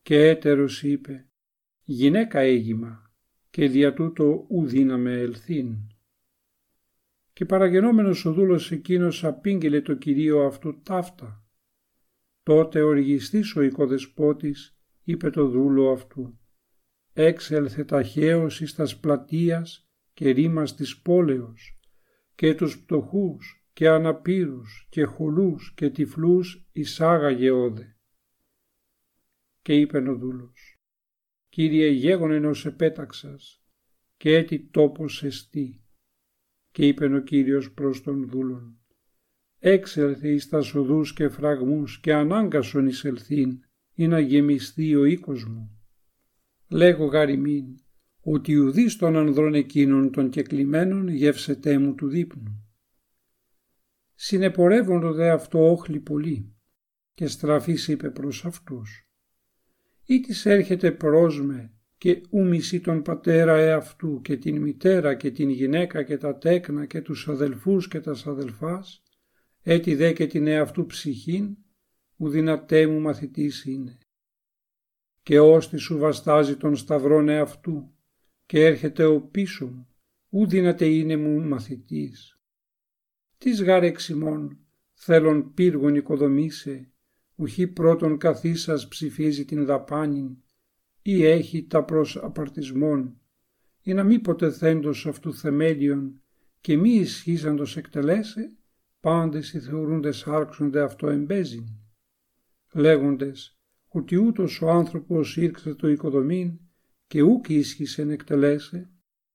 και έτερος είπε «Γυναίκα έγιμα και δια τούτο ου δύναμε ελθύν». Και παραγενόμενος ο δούλος εκείνος απήγγειλε το κυρίο αυτού ταύτα. Τότε ο οργιστής ο οικοδεσπότης είπε το δούλο αυτού «Έξελθε ταχαίως εις τας πλατείας και ρήμας της πόλεως και τους πτωχούς και αναπήρους και χολούς και τυφλούς εισάγαγε όδε». Και είπεν ο δούλος «Κύριε γέγονεν ως επέταξας και έτι τόπος εστί». Και είπεν ο Κύριος προς τον δούλον «Έξελθε εις τας οδούς και φραγμούς και ανάγκασον εισελθύν ή να γεμιστεί ο οίκος μου. Λέγω γαριμήν ότι ουδείς των ανδρών εκείνων των κεκλημένων γεύσετέ μου του δείπνου». Συνεπορεύοντο δε αυτό όχλη πολύ και στραφής είπε προς αυτούς «Ή της έρχεται προς με και ου μισεί τον πατέρα εαυτού και την μητέρα και την γυναίκα και τα τέκνα και τους αδελφούς και τας αδελφάς, έτι δε και την εαυτού ψυχήν, ου δυνατέ μου μαθητής είναι. Και ώστι σου βαστάζει τον σταυρόν εαυτού και έρχεται ο πίσω μου, ου δυνατέ είναι μου μαθητής. Τις γάρ εξημών θέλων πύργων οικοδομήσε, ουχή πρώτον καθίσας ψηφίζει την δαπάνην, ή έχει τα προς απαρτισμόν, ή να μη ποτεθέντος αυτού θεμέλιον και μη ισχύσαντος εκτελέσε, πάντες οι θεωρούντες άρξονται αυτό εμπέζειν, λέγοντες ότι ούτως ο άνθρωπος ήρξε το οικοδομήν και ούκ ίσχυσεν εκτελέσε.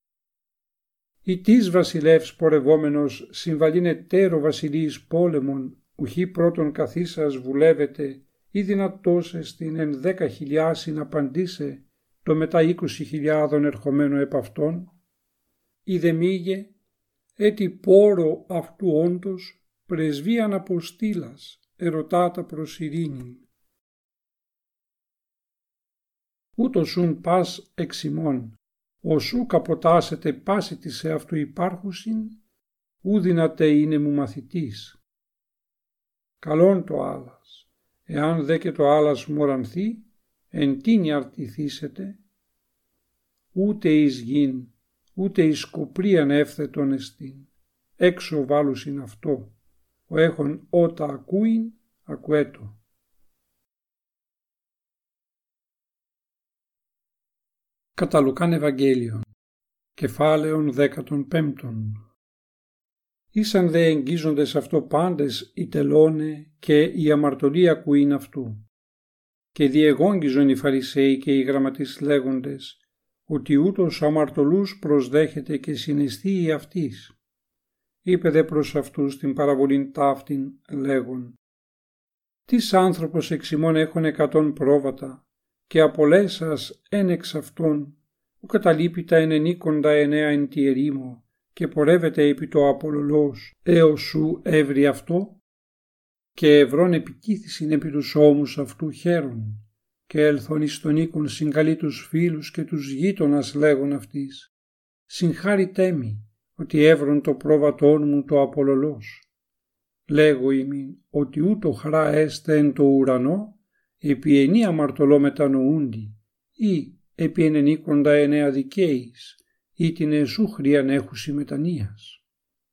Ή της βασιλεύς πορευόμενος συμβαλήν εταίρο βασιλείης πόλεμον, ουχή πρώτον καθίσας βουλεύεται, ή δυνατός εστιν εν 10.000 να απαντήσε το μετά 20.000 ερχομένο επ' αυτόν, ή δε μήγε έτι πόρο αυτού όντως πρεσβείαν αποστήλας ερωτάτα προς ειρήνην. Ούτως ούν πας εξημών, οσού καποτάσετε πάση της εαυτού υπάρχουσιν, ου δυνατέ είναι μου μαθητής. Καλόν το άλλας. Εάν δε και το άλλας μορανθεί, εν τίνι αρτηθήσετε, ούτε εις γην, ούτε εις σκοπρίαν εύθετον εστίν, έξω βάλουσιν αυτό, ο έχων ότα ακούειν, ακουέτο. Κατά Λουκάν Ευαγγέλιον, κεφάλαιον 15. Ήσαν δε εγγίζοντες αυτό πάντες οι τελώνε και η αμαρτωλοί ακούειν αυτού. Και διεγόγγιζον οι Φαρισαίοι και οι γραμματείς λέγοντες ότι ούτως αμαρτωλούς προσδέχεται και συναισθείει αυτής. Είπε δε προς αυτούς την παραβολήν ταύτην λέγον «Τις άνθρωπος εξ ημών έχουν 100 πρόβατα και απολέσας εν εξ αυτών που καταλείπει τα 99 εν τη ερήμο και πορεύεται επί το απολολός έως σου έβρι αυτό και ευρών επικήθησιν επί τους ώμους αυτού χαίρον και έλθον εις τον οίκον συγκαλεί τους φίλους και τους γείτονας λέγον αυτής «Συγχάρητέ μη ότι έβρον το πρόβατόν μου το απολολός. Λέγω ημίν ότι ούτω χαρά έστε εν το ουρανό επί ενή αμαρτωλό μετανοούντι ή επί ενενήκοντα 9 δικαίης ή την εσούχριαν έχουσι μετανοίας.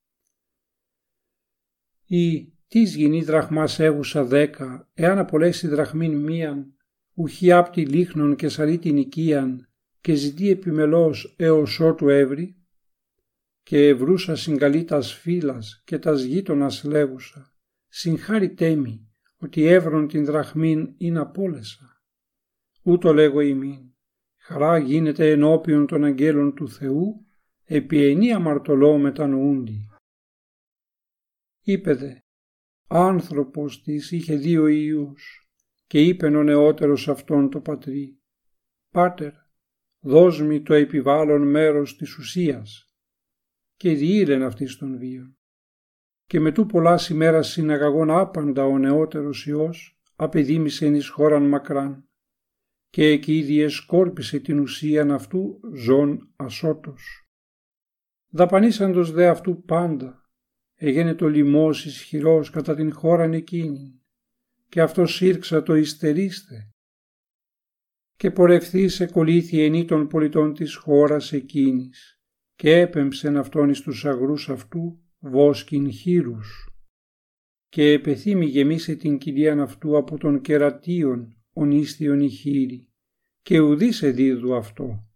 Ή της γινή δραχμάς έχουσα 10, εάν απολέσει δραχμήν μίαν, ουχή άπτη λίχνον και σαρή την οικίαν και ζητεί επιμελώς έως ότου έβρι, και ευρούσα συγκαλεί τας φύλας και τας γείτονας λέγουσα, συγχάρητέ μη ότι έβρον την δραχμήν ειν απόλεσα. Ούτω λέγω ημίν, χαρά γίνεται ενώπιον των αγγέλων του Θεού, επί ενή αμαρτωλό μετανοούντι. Είπε δε, άνθρωπος της είχε 2 ιούς και είπεν ο νεότερος αυτόν το πατρί, «Πάτερ, δώσ' μη το επιβάλλον μέρος της ουσίας». Και διήλεν αυτής των βίων. Και μετού πολλάς ημέρας συναγαγών άπαντα ο νεότερος ιός απεδίμησεν εις χώραν μακράν και εκεί διεσκόρπισε την ουσίαν αυτού ζών ασώτος. Δαπανίσαντος δε αυτού πάντα εγένε το λοιμός ισχυρός κατά την χώραν εκείνη και αυτός ήρξα το υστερίστε. και πορευθείς εκολύθη ενή των πολιτών της χώρας εκείνης και έπεμψεν αυτόν εις τους αγρούς αυτού βόσκιν χείρους. Και επεθύμη γεμίσε την κοιλίαν αυτού από τον κερατίον ονίστιον η χείρη και ουδείς εδίδου αυτό.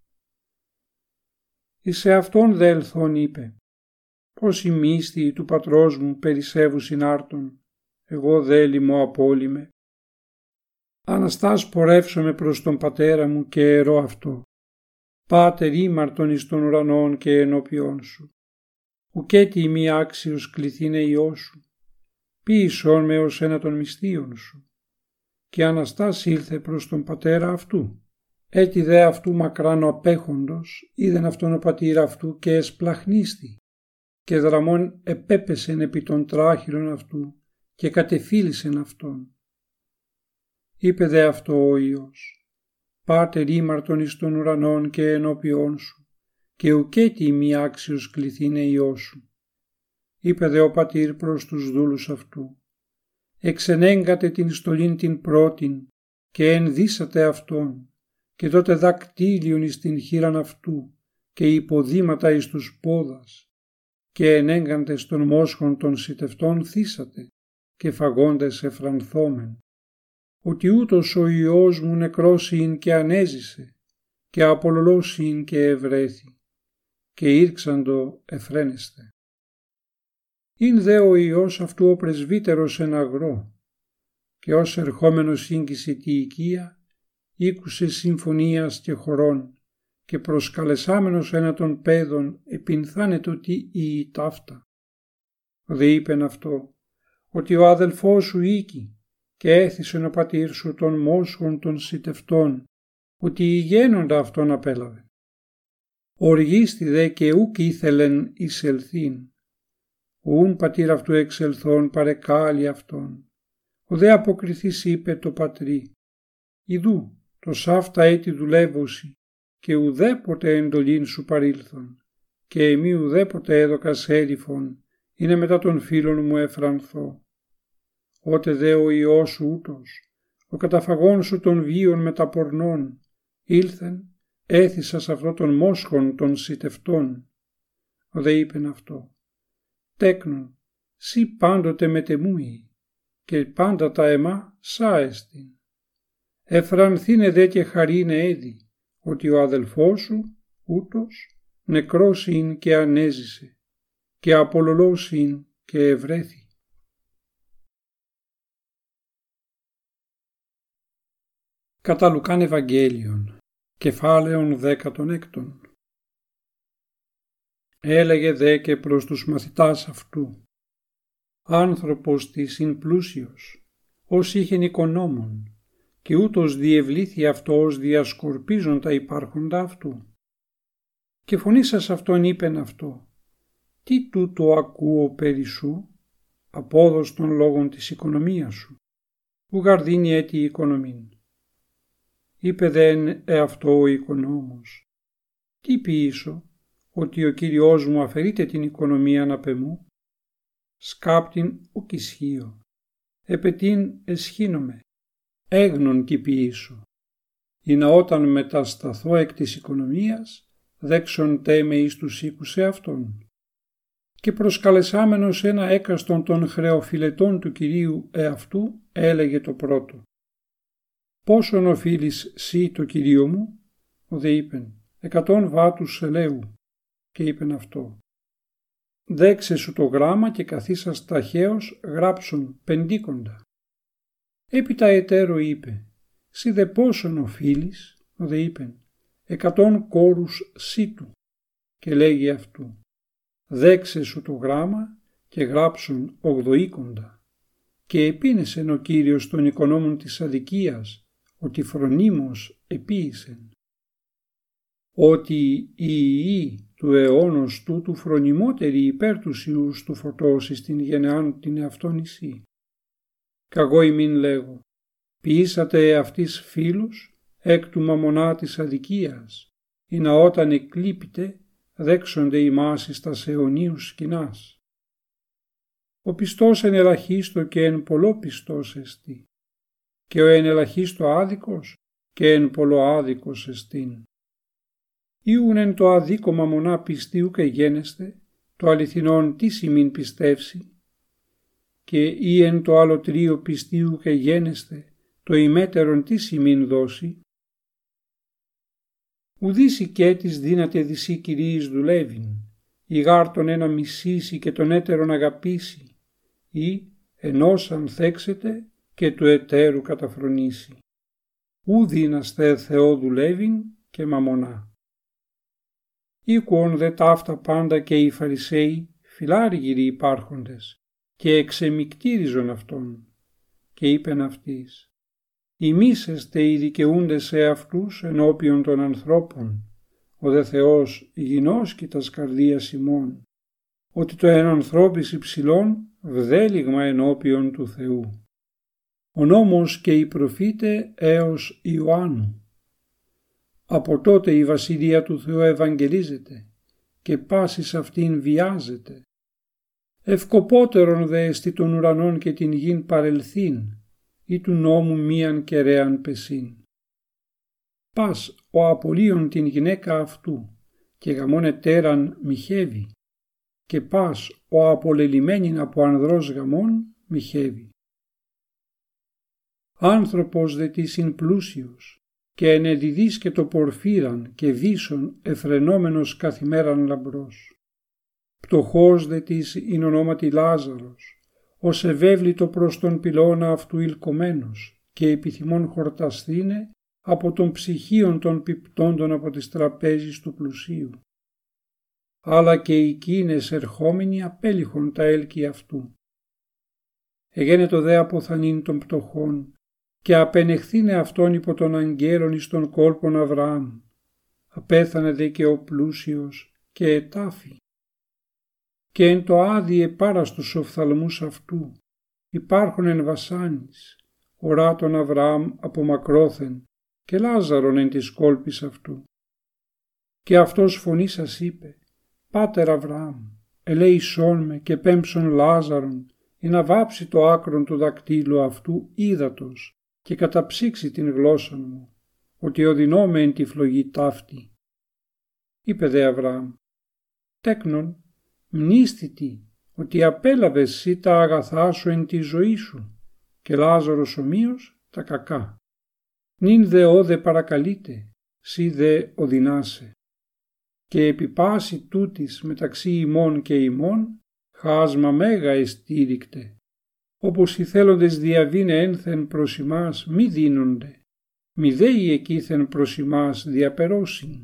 Εις αυτόν δε ελθόν είπε, πως οι μύστιοι του πατρός μου περισσεύουσιν άρτον, εγώ δε λιμώ απόλυμε. Αναστάς πορεύσομαι προς τον πατέρα μου και ερώ αυτό. Πάτερ ήμαρτον εις των ουρανών και ενώπιόν σου. Ουκέτι μη άξιος κληθήνε Υιός σου. Ποίησόν με ως ένα των μυστίων σου. Και Αναστάς ήλθε προς τον πατέρα αυτού. Έτι δε αυτού μακράν ο απέχοντος, είδεν αυτόν ο πατήρ αυτού και εσπλαχνίστη. Και δραμών επέπεσεν επί των τράχυλων αυτού και κατεφύλισεν αυτόν. Είπε δε αυτό ο Υιός, Πάτερ ήμαρτον εις των ουρανών και ενώπιόν σου, και ουκέτι μη άξιος κληθήνε Υιός σου. Είπε δε ο πατήρ προς τους δούλους αυτού, εξενέγκατε την στολήν την πρώτην και ενδύσατε αυτόν, και τότε δακτύλιον εις την χείραν αυτού και υποδήματα εις τους πόδας, και ενέγκαντε στον μόσχον των σιτευτών θύσατε, και φαγόντες εφρανθόμεν. Ότι ούτως ο Υιός μου νεκρός και ανέζησε και απολολός και ευρέθη και ήρξαντο εφραίνεστε. Ειν δε ο Υιός αυτού ο πρεσβύτερος εν αγρό και ως ερχόμενος ήγγισε τη οικία ήκουσε συμφωνίας και χωρών και προσκαλεσάμενος ένα των παιδών επινθάνετο τι η ταύτα. Δε είπεν αυτό ότι ο αδελφός σου οίκη και έθισεν ο πατήρ σου των μόσχων των σιτευτών, ότι η γένοντα αυτόν απέλαβε. Οργίστη δε και ούκ ήθελεν εισελθήν. Ούν πατήρ αυτού εξελθών παρεκάλει αυτόν. Ο δε αποκριθής είπε το πατρί, «Ιδού, το σάφτα έτη δουλεύουσι, και ουδέποτε εντολήν σου παρήλθον, και εμεί ουδέποτε έδωκα σέριφον, είναι μετά των φίλων μου εφρανθώ. Ότε δε ο Υιός σου ούτως, ο καταφαγών σου των βίων μεταπορνών, ήλθεν, έθισας αυτό των μόσχων των σιτευτών. Ο δε είπεν αυτό, τέκνον, σύ πάντοτε μετεμούει, και πάντα τα εμά σάεστην. Εφρανθήνε δε και χαρίνε έδι, ότι ο αδελφός σου ούτως νεκρός ειν και ανέζησε, και απολολός ειν και ευρέθη. Κατά Λουκάν Ευαγγέλιον, κεφάλαιον 16. Έλεγε δε και προς τους μαθητάς αυτού, άνθρωπος της ειν πλούσιος, ως είχεν οικονόμων, και ούτως διευλήθη αυτός διασκορπίζον τα υπάρχοντα αυτού. Και φωνήσας αυτόν είπεν αυτό, τι τούτο ακούω περί σου, απόδος των λόγων της οικονομίας σου, που γαρδίνει έτη η οικονομήν. Είπε δεν εαυτό ο οικονόμος, τι ποιήσω, ότι ο Κύριος μου αφαιρείται την οικονομία απ' εμού, σκάπτην ουκ ισχύω, επετήν εσχύνομαι, έγνον τι ποιήσω, ή να όταν μετασταθώ εκ της οικονομίας, δέξον τέμε εις τους οίκους εαυτόν. Και προσκαλεσάμενος ένα έκαστον των χρεοφιλετών του Κυρίου εαυτού, έλεγε το πρώτο, «Πόσον οφείλεις σύ το Κυρίο μου?» Ο δε είπεν, 100 βάτους ελαίου. Και είπεν αυτό, «Δέξε σου το γράμμα και καθίσας ταχαίως γράψον 50». Έπειτα ετέρω είπε, «Σύ δε πόσον οφείλεις?» Ο δε είπεν, 100 κόρους σίτου. Και λέγει αυτού, «Δέξε σου το γράμμα και γράψον 80». Και επίνεσεν ο Κύριος των οικονόμων της αδικίας, ότι φρονίμως επίησεν. Ότι οι ιοί του αιώνος τούτου φρονιμότεροι υπέρ τους ιούς του φωτός στην γενεάν την εαυτόν νησί. Καγώ ημίν λέγω, ποιήσατε εαυτής φίλους εκ του μαμονά της αδικίας, ή να όταν εκλείπετε δέξονται ημάς εις τας αιωνίους σκηνάς. Ο πιστός εν ελαχίστο και εν πολλό πιστός εστι, και ο εν ελαχίστο άδικος και εν πολλοάδικος εστίν. Ιούν εν το αδίκομα μονά πιστίου και γένεστε, το αληθινόν τι σημείν πιστεύσει, και ή εν το άλλο τρίο πιστίου και γένεστε, το ημέτερον τι σημείν δώσει. Ουδής οικέτης δύναται δυσί κυρίης δουλεύειν, ή γάρ τον ένα μισήσει και τον έτερον αγαπήσει, ή ενός ανθέξετε και του εταίρου καταφρονήσει. Ου δύναστε Θεό δουλεύειν και μαμονά. Οίκουον δε ταύτα πάντα και οι Φαρισαίοι φιλάργυροι υπάρχοντες και εξεμικτήριζον αυτόν, και είπεν αυτοίς: «Ημίσεστε οι δικαιούντες σε αυτούς ενώπιον των ανθρώπων, ο δε Θεός γινώσκητας καρδίας ημών, ότι το εν ανθρώπης υψηλών βδέλιγμα ενώπιον του Θεού. Ο νόμος και οι προφήτε έως Ιωάννου. Από τότε η βασιλεία του Θεού ευαγγελίζεται και πάσης αυτήν βιάζεται. Ευκοπότερον δε εστι των ουρανών και την γην παρελθήν, ή του νόμου μίαν κεραίαν πεσίν. Πας ο απολύων την γυναίκα αυτού και γαμών ετέραν μοιχεύει, και πας ο απολελημένην από ανδρός γαμών μοιχεύει. Άνθρωπος δε της ειν πλούσιος, και ενεδιδείς και το πορφύραν και βίσον εφρενόμενος καθημέραν λαμπρός. Πτωχός δε της ειν ονόματι Λάζαρος, ως ευέβλητο προς τον πυλώνα αυτού ηλκωμένος, και επιθυμών χορτασθήνε από των ψυχίων των πιπτόντων από τις τραπέζεις του πλουσίου. Αλλά και οι κίνες ερχόμενοι απέλυχον τα έλκη αυτού. Εγένετο δε αποθανήν των πτωχών, και απενεχθήνε αυτόν υπό των αγγέλων εις των κόλπων Αβραάμ. Απέθανε δε και ο πλούσιος και ετάφη. Και εν το άδει επάρα στους οφθαλμούς αυτού υπάρχουν εν βασάνης, ορά τον Αβραάμ από μακρόθεν και Λάζαρον εν της κόλπης αυτού. Και αυτός φωνήσας είπε: «Πάτερ Αβραάμ, ελέησόν με και πέμψον Λάζαρον, ή να βάψει το άκρον του δακτύλου αυτού ύδατος και καταψύξει την γλώσσα μου, ότι οδυνώμε εν τη φλογή ταύτη». Είπε δε Αβραάμ: «Τέκνον, μνήστητη ότι απέλαβες σύ τα αγαθά σου εν τη ζωή σου, και Λάζαρος ομοίως τα κακά. Νυν δε όδε παρακαλείται, σύ δε οδυνάσαι. Και επί πάση τούτης μεταξύ ημών και ημών, χάσμα μέγα εστήρικτε, όπως οι θέλοντες διαβήνε ένθεν προς ημάς μη δίνονται, μη δε οι εκείθεν προς ημάς διαπερώσιν».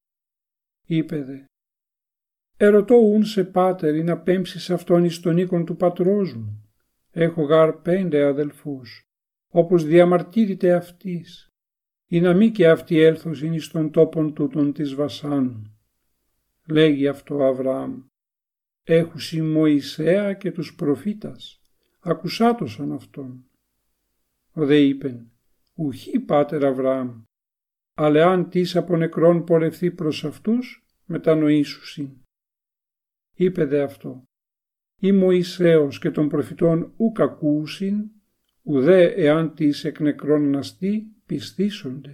Είπε δε: «Ερωτώ ούν σε πάτερ ή να πέμψεις αυτόν εις τον οίκον του πατρός μου. Έχω γάρ 5 αδελφούς, όπως διαμαρτύρηται αυτής, ή να μη και αυτοί έλθωσιν εις τον τόπον τούτον της Βασάνου». Λέγει αυτό Αβραάμ: «Έχουσι Μωυσέα και τους προφήτας, ακουσάτωσαν αυτόν». Ο δε είπεν: «Ουχή πάτερ Αβραάμ, αλλά αν τις από νεκρών πορευθεί προς αυτούς, μετανοήσουσιν». Είπε δε αυτό: «Ή Μωυσέος και των προφητών ουκ ακούουσιν, ουδέ εάν τις εκ νεκρών αναστεί πιστήσονται».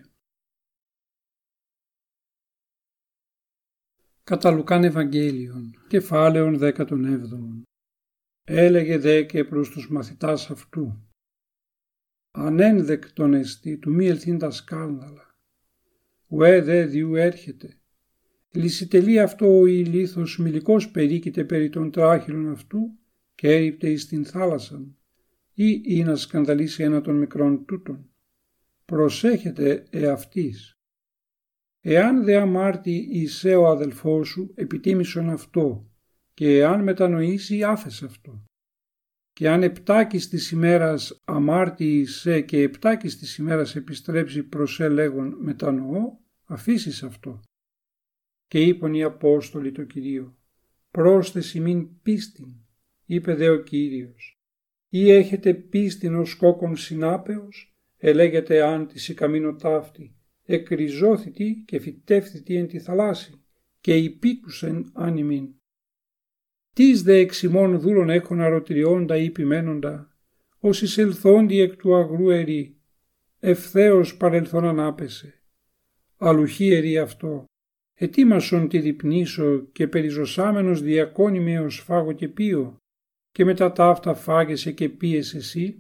Κατά Λουκάν Ευαγγέλιον, κεφάλαιον 17. Έλεγε δε και προς τους μαθητάς αυτού: «Ανένδεκτον εστί του μη ελθύν τα σκάνδαλα, ουέ δε διού έρχεται. Λυσιτελεί αυτό ο ηλίθος μιλικός περίκειται περί των τράχυλων αυτού και έριπτε εις την θάλασσαν, ή να σκανδαλίσει ένα των μικρών τούτων. Προσέχετε εαυτής. Εάν δε αμάρτη εισέ ο αδελφός σου, επιτίμησον αυτό, και εάν μετανοήσει άφες αυτό. Και αν επτάκης της ημέρας αμάρτη εισέ και επτάκης της ημέρας επιστρέψει προς λέγον μετανοώ, αφήσεις αυτό». Και είπαν οι Απόστολοι το Κυρίο: «Πρόσθεση μην πίστην». Είπε δε ο Κύριος: «Ή έχετε πίστην ως κόκκον συνάπεως, ελέγεται αν της ικαμίνο ταύτη, εκριζώθητη και φυτεύθητη εν τη θαλάσση, και υπήκουσεν αν ημίν. Τις δε εξημών δούλων έχων αρωτηριώντα ή ποιμένοντα, ως εισελθόντι εκ του αγρού ερή, ευθέως παρελθόν ανάπεσε. Αλουχίερη αυτό, ετοίμασον τη διπνήσω και περιζωσάμενος διακόνημαι ως φάγω και πίω, και μετά ταύτα φάγεσαι και πίες εσύ.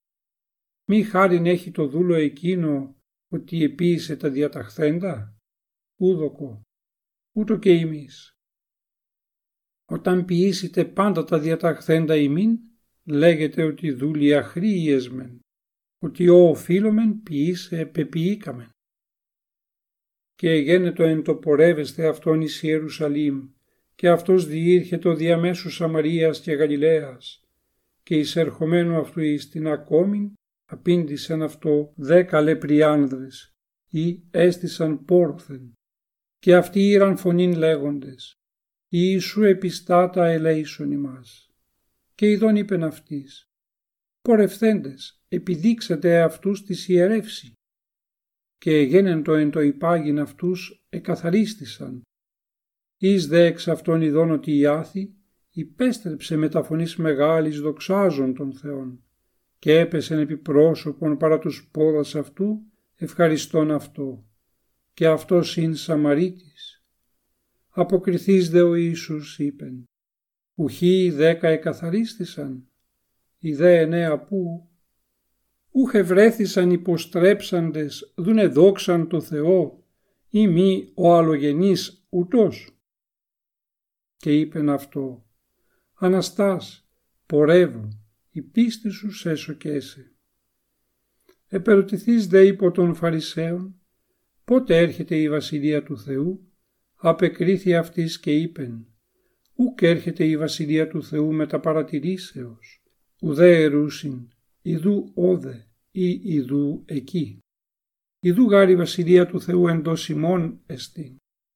Μη χάριν έχει το δούλο εκείνο ότι επίησε τα διαταχθέντα, ούδοκο, ούτω και εμείς. Όταν ποιήσετε πάντα τα διαταχθέντα ημίν, λέγεται ότι δούλοι αχρήιες μεν, ότι ο οφείλομεν ποιήσε πεποιήκαμεν. Και εγένετο εν το πορεύεστε αυτόν εις Ιερουσαλήμ, και αυτός διήρχετο διαμέσου Σαμαρίας και Γαλιλαίας, και εισερχομένου αυτού εις την ακόμην, απήντησαν αυτό 10 λεπροί άνδρες, ή έστησαν πόρθεν, και αυτοί ήραν φωνήν λέγοντες, Ιησού επιστάτα ελέησον ημάς. Και ειδών είπεν αυτής, πορευθέντες, επιδείξατε αυτούς της ιερεύση. Και εγένεντο εν το υπάγειν αυτούς εκαθαρίστησαν. Εις δε εξ αυτών ειδών ότι η άθη υπέστρεψε με τα φωνής μεγάλης δοξάζων των Θεών, και έπεσεν επί πρόσωπον παρά τους πόδας αυτού ευχαριστών αυτό, και αυτός ειν Σαμαρίτης. Αποκριθείς δε ο Ιησούς είπεν, ουχοί οι 10 εκαθαρίστησαν, οι δε 9 πού, ούχ ευρέθησαν υποστρέψαντες δούνε δόξαν το Θεό, ή μη ο αλλογενής ούτως. Και είπεν αυτό, Αναστάς, πορεύουν, η πίστη σου σέσωκέσαι. Επερωτηθείς δε υπό των Φαρισαίων, πότε έρχεται η Βασιλεία του Θεού, απεκρίθη αυτής και είπεν, ούκ έρχεται η Βασιλεία του Θεού με τα παρατηρήσεως, ουδέ ερούσιν, ιδού όδε ή ιδού εκεί. Ιδού γάρ η Βασιλεία του Θεού εντός ημών εστίν.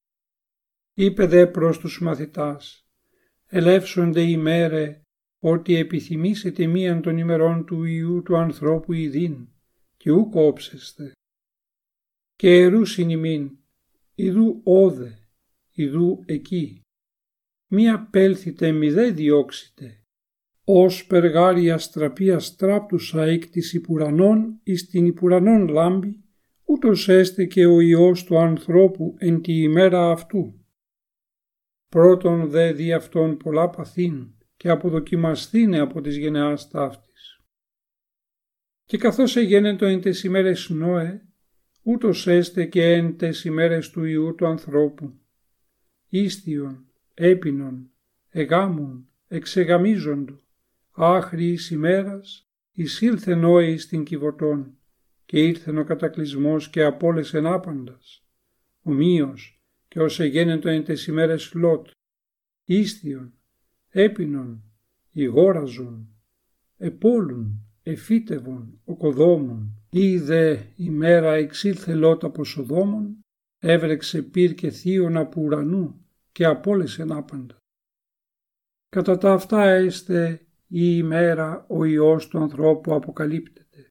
Είπε δε προς τους μαθητάς, ελεύσονται ημέρε ότι επιθυμήσετε μίαν των ημερών του Υιού του ανθρώπου ειδήν και ου κόψεστε. Και ερούσιν ημίν, ιδού όδε, ιδού εκεί. Μη απέλθετε μη δε διώξετε. Ως περγάρι αστραπή αστράπτουσα εκ της υπουρανών εις την υπουρανών λάμπη, ούτως έστε και ο Υιός του ανθρώπου εν τη ημέρα αυτού. Πρώτον δε δι' αυτόν πολλά παθήν και αποδοκιμασθήνε από της γενεάς ταύτης. Και καθώς εγένετο εν τες ημέρες Νόε, ούτως έστε και εν τες ημέρες του Υιού του ανθρώπου. Ίστιον, έπινον, εγάμουν, εξεγαμίζοντο, άχρηης ημέρας, εισήλθεν Νόε εις την Κιβωτόν, και ήρθεν ο κατακλυσμός και απόλεσεν άπαντας. Ομοίως και ως εγένετο εν τες ημέρες Λότ, ίστιον, έπινον, ηγόραζον, επόλουν, εφύτευον, οκοδόμων, ή δε ημέρα εξήλθε Λότ από Σοδόμων, έβρεξε πυρ και θείον από ουρανού και απόλεσεν άπαντα. Κατά τα αυτά έστε η ημέρα ο Υιός του ανθρώπου αποκαλύπτεται.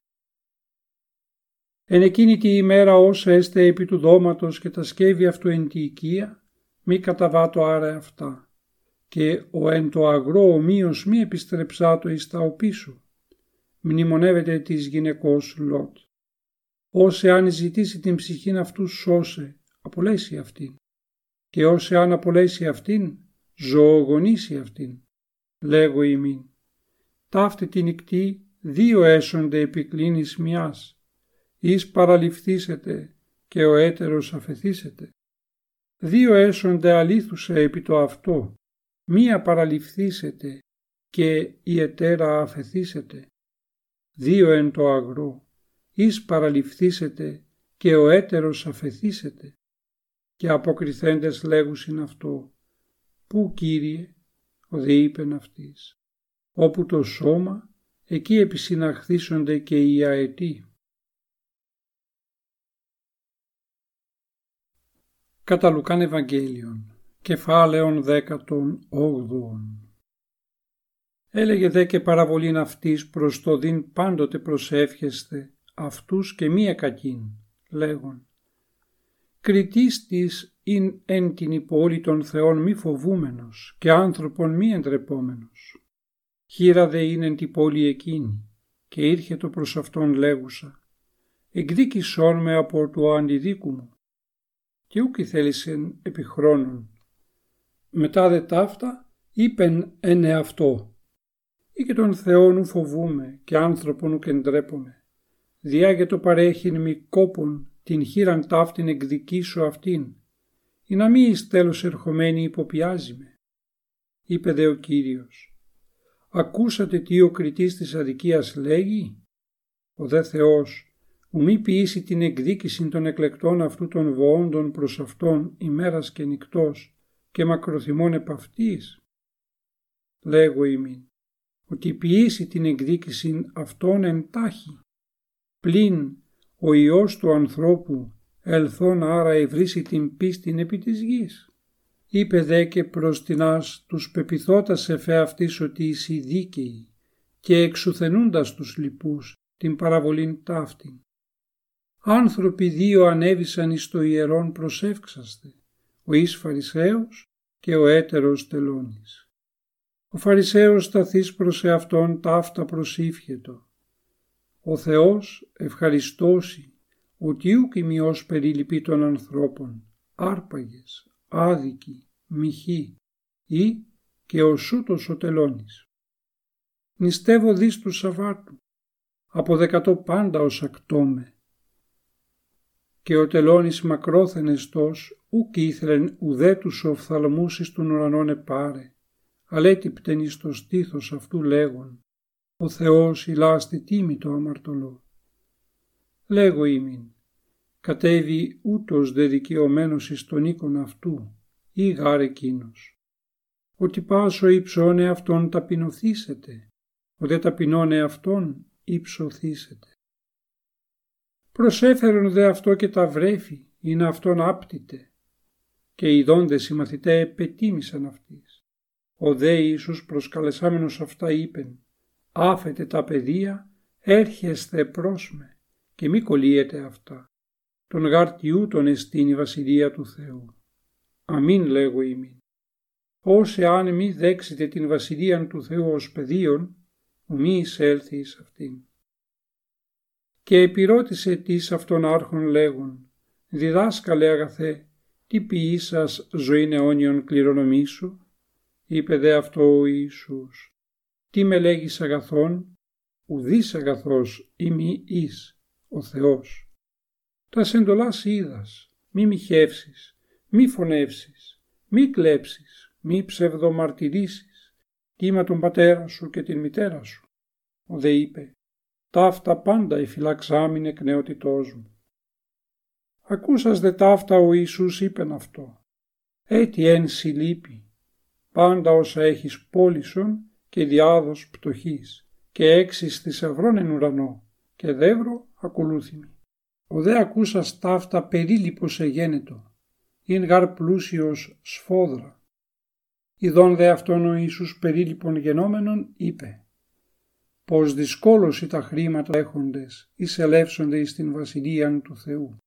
Εν εκείνη τη ημέρα όσα έστε επί του δώματος και τα σκεύη αυτού εν τη οικία, μη καταβάτω άρα αυτά, και ο εν το αγρό ομοίως μη επιστρεψάτο εις τα οπίσου. Μνημονεύεται της γυναικός Λότ. Όσε αν ζητήσει την ψυχήν αυτού σώσε, απολέσει αυτήν. Και όσε αν απολέσει αυτήν, ζωογονήσει αυτήν. Λέγω ημίν. Ταύτη την νυχτή 2 έσονται επικλίνης μιας. Εις παραληφθήσετε και ο έτερος αφεθήσετε. 2 έσονται αλήθουσα επί το αυτό. Μία παραληφθήσετε και η ετέρα αφεθήσετε. 2 εν το αγρό. Εις παραληφθήσετε και ο έτερος αφεθήσετε. Και αποκριθέντες λέγουσιν αυτό. Πού Κύριε, ο δε είπεν αυτής. Όπου το σώμα, εκεί επισυναχθήσονται και οι αετοί. Κατά Λουκάν Ευαγγέλιον, κεφάλαιον 18. Έλεγε δε και παραβολήν αυτής προς το δίν πάντοτε προσεύχεστε αυτούς και μία κακήν, λέγον. Κριτής της ειν εν την υπόλη των Θεών μη φοβούμενος και άνθρωπον μη εντρεπόμενος. Χείρα δε είναι εν την πόλη εκείνη και ήρχετο προς αυτόν λέγουσα. εκδίκησόν με από το αντιδίκου μου, και ούκ θέλησεν επί χρόνων. Μετά δε ταύτα είπεν εν εαυτό, ή και τον Θεόν ου φοβούμε και άνθρωπον ου κεντρέπομαι, διάγετο παρέχειν μη κόπον την χείραν ταύτην εκδικήσω αυτήν, ή να μη εις τέλος ερχομένη υποπιάζει με. Είπε δε ο Κύριος, ακούσατε τι ο κριτής της αδικίας λέγει, ο δε Θεός ου μη ποιήσει την εκδίκηση των εκλεκτών αυτού των βοόντων προς αυτόν ημέρας και νυκτός και μακροθυμών επ' αυτής. Λέγω ημίν, ότι ποιήσει την εκδίκηση αυτών εντάχει, πλην ο Υιός του ανθρώπου ελθόν άρα ευρύσει την πίστην επί της γης. Είπε δε και προστινάς τους πεπιθώτας εφέ αυτής ότι είσαι δίκαιοι και εξουθενούντας τους λοιπούς την παραβολήν ταύτην. Άνθρωποι δύο ανέβησαν εις το ιερόν προσεύξαστε, ο εις Φαρισαίος και ο έτερος τελώνης. Ο Φαρισαίος σταθείς προς εαυτόν ταύτα προσήφιετο. Ο Θεός ευχαριστώσει ότι ούκ ημιός περίληπη των ανθρώπων, άρπαγες, άδικοι, μοιχοί ή και ο σούτος ο τελώνης. Νηστεύω δις του Σαββάτου, αποδεκατώ πάντα ως ακτώμε. Και ο τελώνης μακρόθεν εστός, ούκ ήθελεν ουδέ τους οφθαλμούς εις των ουρανών επάρε, αλέτυπτεν εις το στήθος αυτού λέγον, ο Θεός ηλάστη τίμη το αμαρτωλό. Λέγω ημίν, κατέβη ούτως δε δικαιωμένος εις τον οίκον αυτού, ή γάρ εκείνος. Ότι πάσο υψών εαυτόν ταπεινωθήσετε, ο δε ταπεινών εαυτόν υψωθήσετε. Προσέφερον δε αυτό και τα βρέφη, είναι αυτόν άπτητε, και οι δόντες οι μαθηταί επετίμησαν αυτής. Ο δε Ιησούς προσκαλεσάμενος αυτά είπεν, άφετε τα παιδεία, έρχεστε προς με, και μη κολλείετε αυτά. Τον γαρτιού τον εστίν η βασιλεία του Θεού. Αμήν λέγω ημίν. Ως εάν μη δέξετε την βασιλεία του Θεού ως παιδίον, μη εισέλθει εις αυτήν. Και επιρώτησε τις αυτόν άρχον λέγον, διδάσκαλε αγαθέ, τι ποιήσας ζωήν αιώνιον κληρονομήσου. Είπε δε αυτό ο Ιησούς, τι με λέγεις αγαθόν, ουδείς αγαθός ή μη εις, ο Θεός. Τας εντολάς είδας, μη μοιχεύσεις, μη φωνεύσεις, μη κλέψεις, μη ψευδομαρτυρήσεις, κύμα τον πατέρα σου και την μητέρα σου. Ο δε είπε, ταύτα πάντα εφυλαξάμιν εκ νεότητός μου. Ακούσας δε ταύτα ο Ιησούς είπεν αυτό, έτι εν συλλείπει, πάντα όσα έχεις πόλησον και διάδος πτωχής και έξις θησαυρών εν ουρανό και δεύρο ακολούθημι. Ο δε ακούσας ταύτα περίλυπος εγένετο, ειν γαρ πλούσιος σφόδρα. Ιδών δε αυτόν ο Ιησούς περίλυπον γενόμενον είπε, πως δυσκόλωση τα χρήματα έχοντες εισελεύσονται εις την βασιλείαν του Θεού.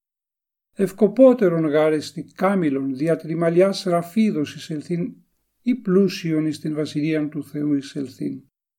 Ευκοπότερον γάρεστη κάμιλον δια τριμαλιάς ραφίδος εισελθήν ή πλούσιον εις την βασιλείαν του Θεού εισελθήν.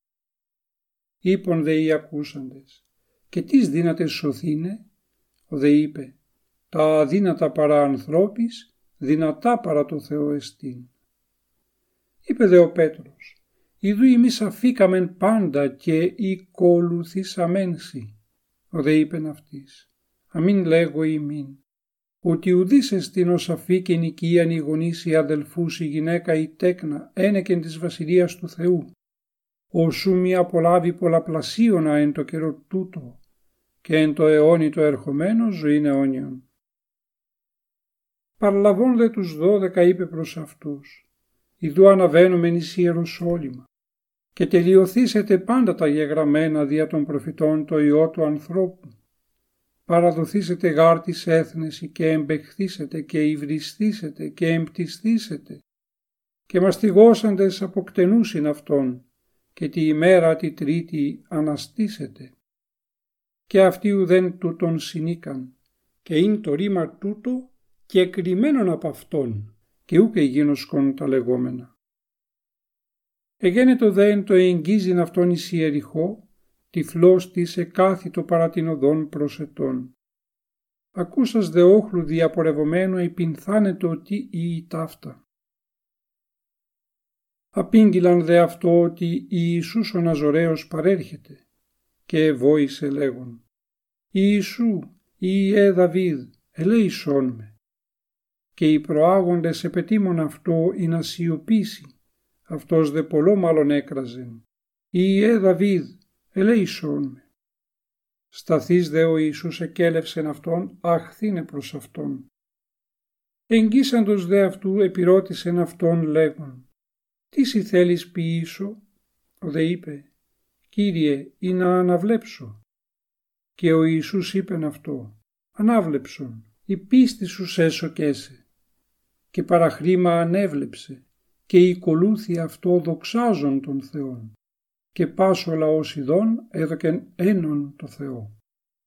Είπον δε οι ακούσαντες, και τις δύνατες σωθήνε, ο δε είπε, τα αδύνατα παρά ανθρώπης, δυνατά παρά το Θεό εστίν. Είπε δε ο Πέτρος, ιδού ημείς αφήκαμεν πάντα και οικολουθήσαμενσι. Ο δε είπεν αυτής, αμήν λέγω ημίν, ότι ουδείς εστίν ως αφήκεν οικίαν οι γονείς οι αδελφούς η γυναίκα η τέκνα ένεκεν της βασιλείας του Θεού, όσου μη απολάβει πολλαπλασίωνα εν το καιρό τούτο και εν το αιώνι το ερχομένο ζωήν αιώνιον. Παραλαβών δε τους 12 είπε προς αυτούς, ιδού αναβαίνομεν εις Ιεροσόλυμα και τελειωθήσετε πάντα τα γεγραμμένα δια των προφητών το Υιό του ανθρώπου. Παραδοθήσετε γάρ της έθνεση και εμπεχθήσετε και υβριστήσετε και εμπτιστήσετε και μαστιγώσαντες αποκτενούσιν αυτόν και τη ημέρα τη τρίτη αναστήσετε. Και αυτοί ουδέν τούτον συνήκαν και είναι το ρήμα τούτο και κρυμμένον από αυτόν και ούκ εγίνωσκον τα λεγόμενα. Εγένετο δε εν το εγγίζειν αυτόν εις Ιεριχώ, τυφλός της εκάθιτο παρά την οδόν προσετών. Ακούσας δε όχλου διαπορευωμένο επινθάνετο ότι η ταύτα. Απήγγειλαν δε αυτό ότι Ιησούς ο Ναζωραίος παρέρχεται και βόησε λέγον «Ιησού, Ιε Δαβίδ, ελέησόν με». Και οι προάγοντες επετίμων αυτό ή να σιωπήσει, αυτός δε πολλό μάλλον έκραζεν «Ιε Δαβίδ, ελέησόν με». Σταθείς δε ο Ιησούς εκέλευσεν αυτόν, αχθήνε προς αυτόν. Εγγύσαντος δε αυτού επιρώτησεν αυτόν λέγον «Τι σοι θέλεις ποιήσω?» Ο δε είπε «Κύριε, ή να αναβλέψω». Και ο Ιησούς είπεν αυτό «Ανάβλεψον, η πίστη σου σέσωκέσε». Και παραχρήμα ανέβλεψε και οικολούθη αυτό δοξάζον τον Θεόν. Και πάσο ο λαός ειδών έδωκεν ένον το Θεό.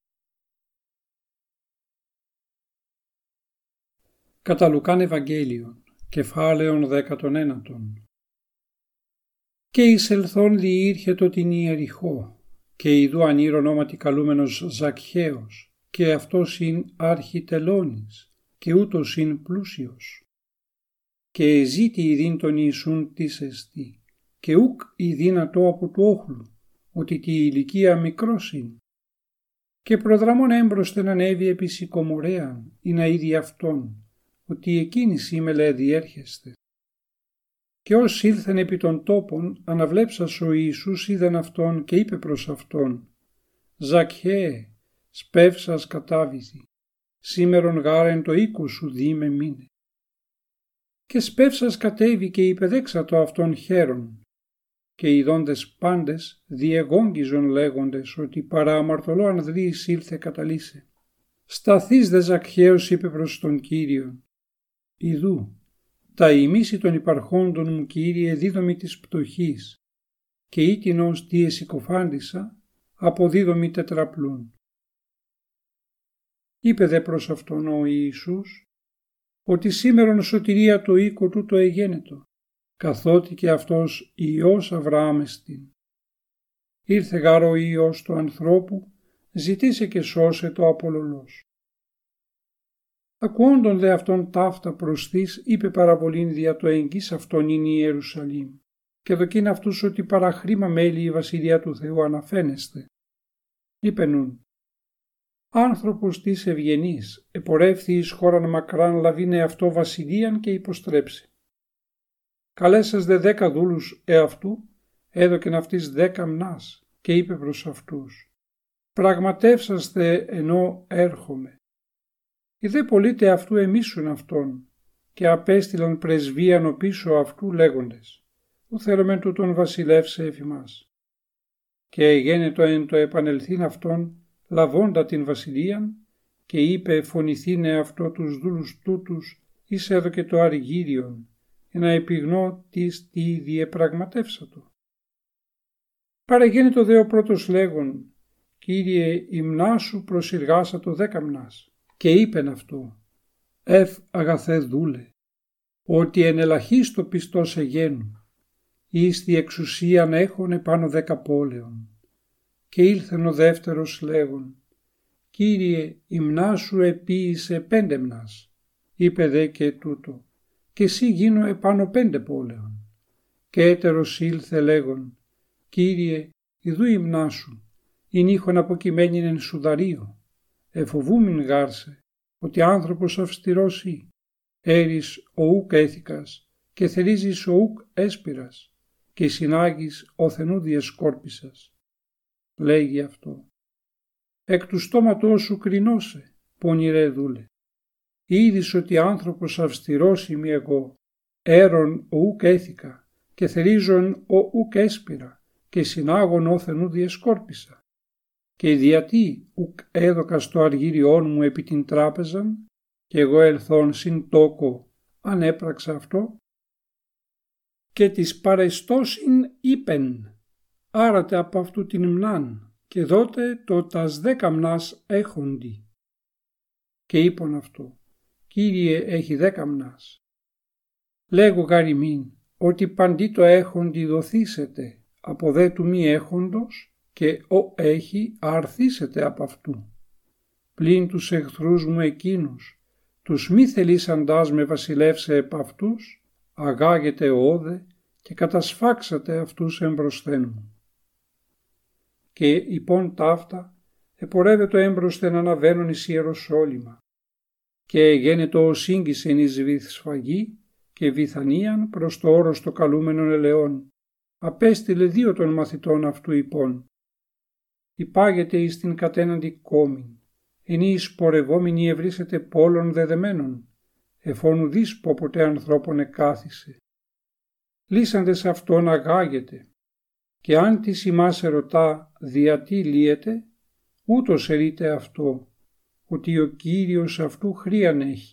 Κατά Λουκάν Ευαγγέλιον, κεφάλαιον 19. Και εισελθόν διήρχετο την Ιεριχώ, και ειδού ανήρ ονόματι καλούμενος Ζακχαίος, και αυτός ειν αρχιτελώνης, και ούτως ειν πλούσιος. Και εζήτη ειδήν τον Ιησούν της εστί, και ούκ ειδύνατο από του όχλου, ότι τη ηλικία μικρός ειν. Και προδραμών έμπροσθεν ανέβη επί σικομορέαν, ή να είδη αυτόν, ότι εκείνη σήμελε διέρχεστε. Και ως ήλθεν επί των τόπων, αναβλέψας ο Ιησούς είδεν αυτόν και είπε προς αυτόν «Ζακχαίε, σπεύσας κατάβηθη, σήμερον γάρεν το οίκο σου δι με μήνε». Και σπεύσας κατέβη και υπεδέξατο αυτόν χαίρον. Και οι ειδώντες πάντες διεγόγγιζον λέγοντες ότι παρά αμαρτωλό ανδρής ήλθε καταλύσε. «Σταθείς δε Ζακχαίος», είπε προς τον Κύριον, «Ιδού, τα ημίση των υπαρχόντων μου, Κύριε, δίδομη της πτωχής, και ήτινος τι εσυκοφάντησα, αποδίδομη τετραπλούν». Είπε δε προς αυτόν ο Ιησούς, ότι σήμερον σωτηρία το οίκο του το εγένετο, καθότι και αυτός Υιός Αβραάμ εστιν. Ήρθε γάρ ο Υιός του ανθρώπου, ζητήσε και σώσε το απολωλός. Ακούοντον δε αυτόν ταύτα προσθείς, είπε παραβολήν δια το εγγύς αυτόν είναι η Ιερουσαλήμ, και δοκίν αυτούς ότι παραχρήμα μέλη η βασιλεία του Θεού αναφαίνεστε. Είπε νουν, άνθρωπος της ευγενής, επορεύθη εις χώραν μακράν λαβίνε αυτό βασιλείαν και υποστρέψει. Καλέσας δε 10 δούλους εαυτού, έδωκεν αυτής 10 μνάς και είπε προς αυτούς, πραγματεύσαστε ενώ έρχομαι. Οι δε πολίτε αυτού εμίσουν αυτόν και απέστειλαν πρεσβείαν ο πίσω αυτού λέγοντες, ου θέλομεν τούτον βασιλεύσε εφ' ημάς. Και εγένετο εν το επανελθήν αυτόν, λαβώντα την βασιλείαν, και είπε φωνηθήνε αυτό τους δούλους τούτους, εις έδωκε το αργύριον, για να επιγνώ τις τι διεπραγματεύσατο. Παραγένετο δε ο πρώτος λέγον, Κύριε, η μνά σου προσηργάσατο 10 μνάς. Και είπεν αυτό, αγαθέ δούλε, ότι εν ελαχίστο πιστός εγένου, εις τη εξουσίαν έχων επάνω 10 πόλεων. Και ήλθεν ο δεύτερος λέγον, Κύριε, η μνά σου επίησε 5 μνάς. Είπε δε και τούτο, και εσύ γίνω επάνω 5 πόλεων. Και έτερος ήλθε λέγον, Κύριε, ιδού η μνά σου, ειν ήχον αποκειμένην εν σουδαρίο. Εφοβούμην γάρσε, ότι άνθρωπος αυστηρός ή, έρης ο ουκ έθικας και θερίζεις ο ουκ έσπυρας και συνάγεις ο θενού διεσκόρπισας. Λέγει αυτό. Εκ του στόματός σου κρινώσε, πονηρέ δούλε. Είδης ότι άνθρωπος αυστηρός είμαι εγώ, έρον ο ουκ έθικα και θερίζον ο ουκ έσπυρα και συνάγων ο θενού διεσκόρπισα. Και διατί ουκ έδωκα στο αργύριόν μου επί την τράπεζαν, και εγώ ελθόν συν τόκο αν έπραξα αυτό. Και της παρεστώσιν είπεν, άρατε από αυτού την μνάν, και δότε το τας 10 μνάς έχοντι. Και είπον αυτό, Κύριε έχει 10 μνάς. Λέγω γαριμήν, ότι παντί το έχοντι δοθήσετε, από δε του μη έχοντος, και ο έχει αρθίσετε απ' αυτού. Πλην τους εχθρούς μου εκείνους, τους μη θελήσαντάς με βασιλεύσε επ' αυτούς, αγάγετε όδε και κατασφάξατε αυτούς εμπροσθέν μου. Και υπόν ταύτα επορεύεται έμπροσθεν αναβαίνον εις Ιεροσόλυμα και γένετο ο σύγκισεν εις Βυθσφαγή και Βυθανίαν προς το όρος το καλούμενον ελαιών. Απέστειλε 2 των μαθητών αυτού υπόν. Υπάγεται εις την κατέναντι κόμην, ενή εις πορευόμενοι ευρύσετε πόλων δεδεμένων, εφόν ουδείς πόποτε ανθρώπων εκάθισε. Λύσαντες αυτόν αγάγεται, και αν της ημάς ερωτά διατί λύεται, ούτως ερείται αυτό, ότι ο Κύριος αυτού χρίαν έχει.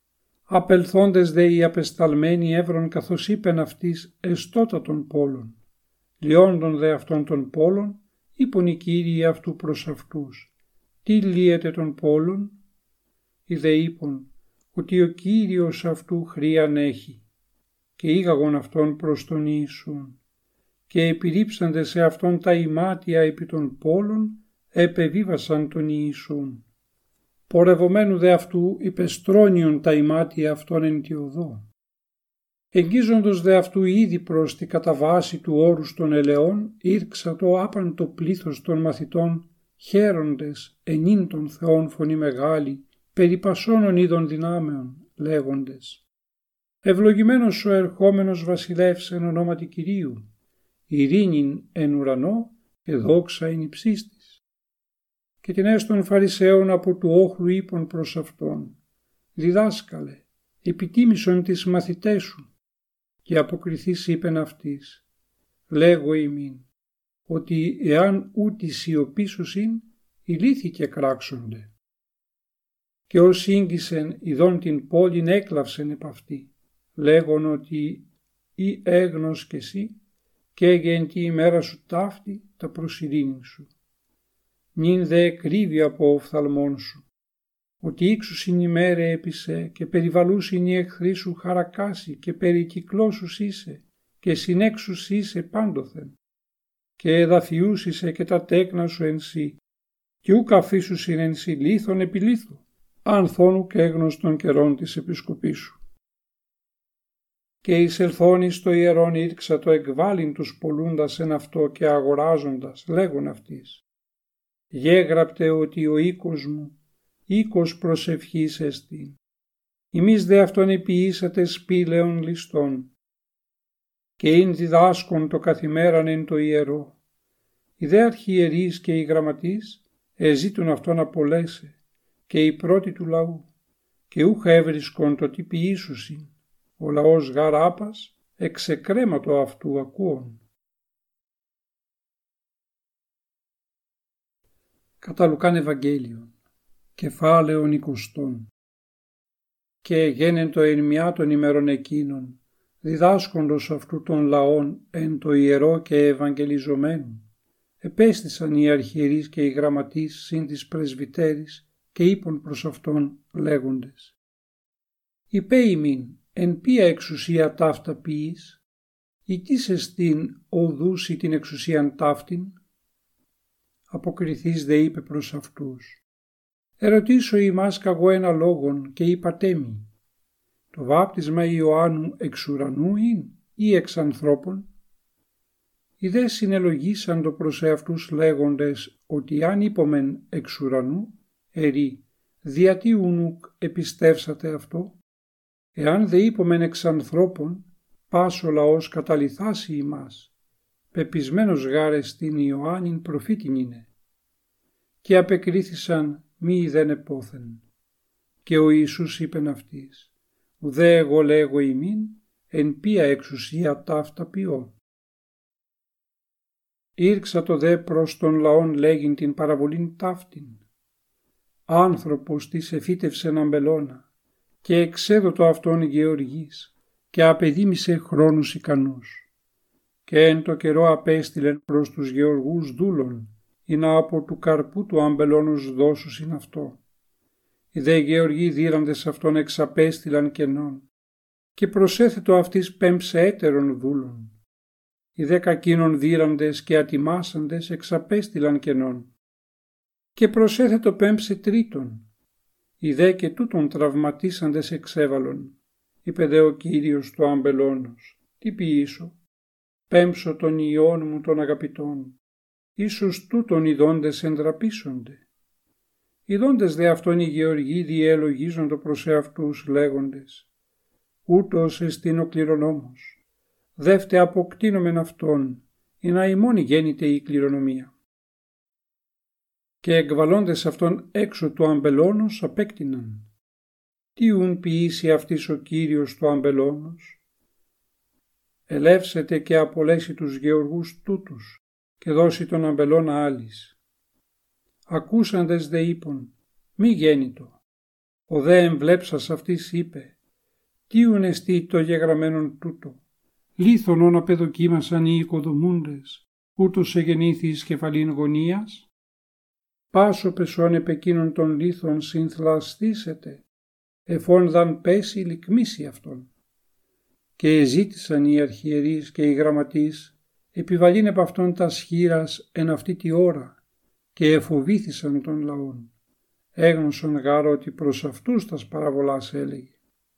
Απελθόντες δε οι απεσταλμένοι έβρον καθώς είπεν αυτής εστότα των πόλων. Λιώντων δε αυτών των πόλων, είπον οι Κύριοι αυτού προς αυτούς. Τι λύεται των πόλων? Οι δε είπον ότι ο Κύριος αυτού χρίαν έχει. Και ήγαγον αυτόν προς τον Ιησούν. Και επιρρύψαντε σε αυτόν τα ημάτια επί των πόλων, επεβίβασαν τον Ιησούν. Πορευομένου δε αυτού υπεστρώνιον τα ημάτια αυτών εν τη οδό. Εγγίζοντος δε αυτού ήδη προς τη καταβάση του όρους των ελαιών, ήρξα το άπαντο πλήθος των μαθητών, χαίροντες ενήν των Θεών φωνή μεγάλη, περί πασώνων είδων δυνάμεων, λέγοντες. Ευλογημένος ο ερχόμενος βασιλεύς εν ονόματι Κυρίου, ειρήνην εν ουρανό και δόξα εν υψίστης. Και την έστων Φαρισαίων από του όχλου είπων προς αυτόν, διδάσκαλε, επιτίμησον τις μαθητές σου. Και αποκριθείς είπεν αυτής, λέγω ημίν, ότι εάν ούτι σιωπήσουσιν, ηλίθη κράξονται. Και ως ήγγισεν ειδών την πόλην έκλαυσεν επ' αυτή, λέγον ότι ή έγνος και εσύ, και έγεν τη ημέρα σου ταύτη τα προσειρήνη σου. Νην δε κρύβει από οφθαλμόν σου, ότι ήξουσιν ημέρε έπισε και περιβαλούσιν οι εχθροί σου χαρακάσει και περικυκλώσους είσαι και συνέξους είσαι πάντοθεν και εδαφιούσισε και τα τέκνα σου εν σύ και ούκ αφήσουσιν εν σύ λίθον επί λίθου, αν θόνου και έγνωστον καιρών της επισκοπής σου. Και εισελθόν εις το ιερόν ήρξα το εκβάλιν τους πολλούντας εν αυτό και αγοράζοντας, λέγον αυτής. Γέγραπτε ότι ο οίκος μου, οίκος προσευχής εστίν. Ημείς δε αυτόν επιήσατε σπήλαιων ληστών. Και ειν διδάσκον το καθημέραν εν το ιερό. Οι δε αρχιερείς και οι γραμματείς εζήτουν αυτόν απολέσε και οι πρώτοι του λαού. Και ούχα έβρισκον το τι ποιήσουσιν. Ο λαός γαράπας εξεκρέματο αυτού ακούων. Κατά Λουκάν Ευαγγέλιο, κεφάλαιον 20. Και γένεν το εν μια των ημερών εκείνων, διδάσκοντος αυτού των λαών εν το ιερό και ευαγγελιζομένου, επέστησαν οι αρχιερείς και οι γραμματείς συν της πρεσβυτέρης και είπαν προς αυτόν λέγοντες. Υπέ ημίν, εν ποια εξουσία ταύτα ποιείς, ή τίς εστίν οδούσι την εξουσίαν ταύτην. Αποκριθείς δε είπε προς αυτούς. Ερωτήσω ημάς καγώ ένα λόγον και είπατε μη. Το βάπτισμα Ιωάννου εξ ουρανού ειν ή εξ ανθρώπων. Οι δε συνελογήσαν το προς εαυτούς λέγοντες ότι αν είπομεν εξ ουρανού, ερεί, διατί ουνουκ επιστεύσατε αυτό. Εάν δε είπομεν εξ ανθρώπων, πας ο λαός καταλυθάσει ημάς. Πεπισμένος γάρε στην Ιωάννην προφήτην είναι. Και απεκρίθησαν μη δεν επόθεν. Και ο Ιησούς είπεν αυτής, ουδέ εγώ λέγω ημίν, εν ποια εξουσία ταύτα ποιώ. Ήρξα το δε προς τον λαόν λέγειν την παραβολήν ταύτην. Άνθρωπος της εφύτευσεν αμπελώνα και εξέδωτο αυτόν γεωργής και απεδίμησε χρόνους ικανούς. Και εν το καιρό απέστειλεν προς τους γεωργούς δούλων, ή να από του καρπού του αμπελώνους δώσουσιν αυτό. Οι δε γεωργοί δίραντες αυτόν εξαπέστειλαν κενών, και προσέθετο αυτής πέμψε έτερων δούλων. Οι 10 κείνων δίραντες και ατιμάσαντες εξαπέστειλαν κενών. Και προσέθετο πέμψε τρίτον. Οι δε και τούτον τραυματίσαντες εξέβαλον. Είπε δε ο Κύριος του αμπελώνος, τι ποιήσω, πέμψω των ιών μου των αγαπητών, ίσως τούτον οι δόντες εντραπίσονται. Οι δόντες δε αυτόν οι γεωργοί διελογίζοντο προς εαυτούς λέγοντες, ούτως εστίν ο κληρονόμος, δεύτε αποκτήνομεν αυτόν, ή να ημώνη γέννηται η κληρονομία. Και εκβαλώντες αυτόν έξω του αμπελώνος απέκτηναν. Τι ουν ποιήσει αυτής ο Κύριος του αμπελώνος. Ελεύσεται και απολέσει τους γεωργούς τούτους και δώσει τον αμπελώνα άλλης. Ακούσαντες δε είπον, μη γέννητο. Ο δε εμβλέψας αυτής είπε, τι ουν εστί το γεγραμμένον τούτο. Λίθον απεδοκίμασαν οι οικοδομούντες, ούτως εγεννήθη εις κεφαλήν γωνίας. Πάσο πεσόν επ' εκείνον των λίθων συνθλαστήσεται, εφόν δαν πέσει λυκμίσει αυτόν. Και εζήτησαν οι αρχιερείς και οι γραμματείς, επιβαλήν επ' αυτόν τας χείρας εν αυτή τη ώρα, και εφοβήθησαν των λαών. Έγνωσον γάρο ότι προς αυτούς τας παραβολάς έλεγε.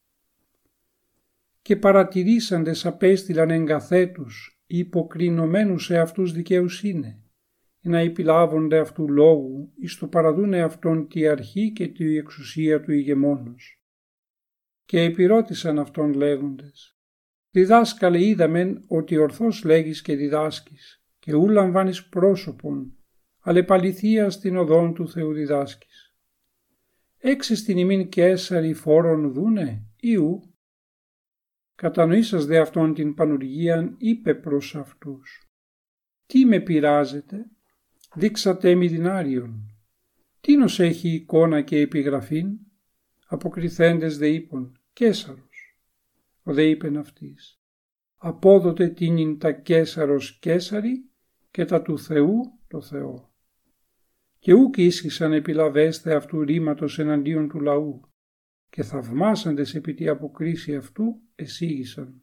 Και παρατηρήσαντες απέστειλαν εγκαθέτους, υποκρινωμένους σε αυτούς δικαίους είναι, να επιλάβονται αυτού λόγου εις το παραδούνε αυτόν τη αρχή και τη εξουσία του ηγεμόνος. Και επιρώτησαν αυτόν λέγοντες, διδάσκαλε είδαμεν ότι ορθώς λέγεις και διδάσκεις και ου λαμβάνεις πρόσωπον, αλλά επαληθεία στην οδόν του Θεού διδάσκεις. Έξι στην ημίν Καίσαρη φόρον δούνε ή ου. Κατανοήσας δε αυτόν την πανουργίαν είπε προς αυτούς, τι με πειράζετε, δείξατε μη δινάριον. Τίνος έχει εικόνα και επιγραφήν, αποκριθέντες δε είπον, Καίσαρος. Ο δε είπεν αυτής, απόδοτε τίνην τα Καίσαρος Καίσαρη και τα του Θεού το Θεό. Και ούκ ίσχυσαν επιλαβέστε αυτού ρήματος εναντίον του λαού, και θαυμάσαντες επί τη αποκρίση αυτού εσύγησαν.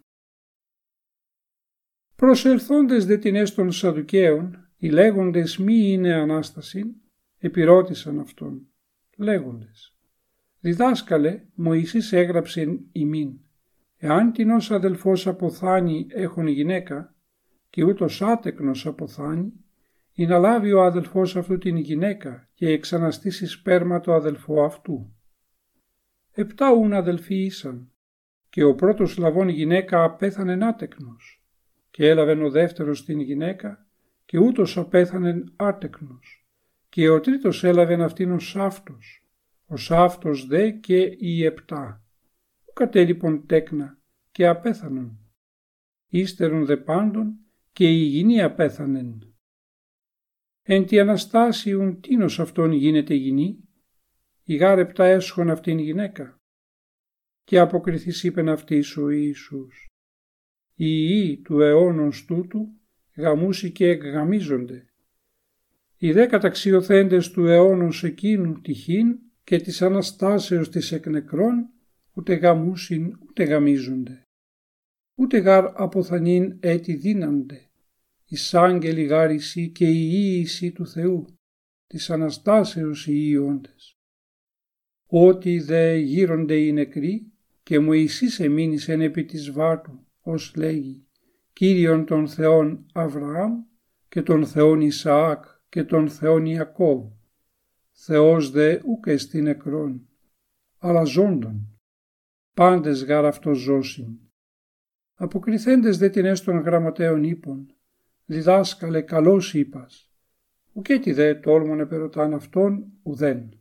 Προσελθόντες δε την των Σαδουκαίων, οι λέγοντες μη είναι Ανάστασιν, επιρώτησαν αυτόν, λέγοντες, διδάσκαλε, Μωυσής έγραψε ημίν, εάν τινός αδελφός αποθάνει έχουν γυναίκα, και ούτως άτεκνος αποθάνει, ή να λάβει ο αδελφός αυτού την γυναίκα και εξαναστήσει σπέρμα το αδελφό αυτού. 7 ούν αδελφοί ήσαν, και ο πρώτος λαβών γυναίκα απέθανεν άτεκνος, και έλαβεν ο δεύτερος την γυναίκα, και ούτως απέθανεν άτεκνος, και ο τρίτος έλαβεν αυτήν ως σάφτος, ο σάφτος δε και οι 7. Κατέλειπον τέκνα και απέθανον. Ύστερον δε πάντων και η γυνή απέθανεν. Εν τη Αναστάσιουν τίνος αυτόν γίνεται γυνή, η γάρ 7 έσχον αυτήν γυναίκα. Και αποκριθείς είπεν αυτής ο Ιησούς, οι ιοί του αιώνος τούτου γαμούσι και εκγαμίζονται. Οι 10 καταξιωθέντες του αιώνος εκείνου τυχήν και της Αναστάσεως της εκ νεκρών ούτε γαμούσιν ούτε γαμίζονται. Ούτε γάρ αποθανήν έτη δίνανται, εις άγγελοι γάρ εσύ και οι ιοί του Θεού, της Αναστάσεως οι ιόντες. Ότι δε γύρονται οι νεκροί και Μωυσής εμείνησεν επί της βάτου, ως λέγει, Κύριον των Θεών Αβραάμ και των Θεών Ισαάκ και των Θεών Ιακώβ. Θεός δε ούκ εστί νεκρόν, αλλά ζώντων. Πάντες γάρ αυτός ζώσιν. Αποκριθέντες δε την των γραμματέων είπων, διδάσκαλε καλώς είπας, ουκέτι δε τόλμον επερωτάν αυτόν ουδέν.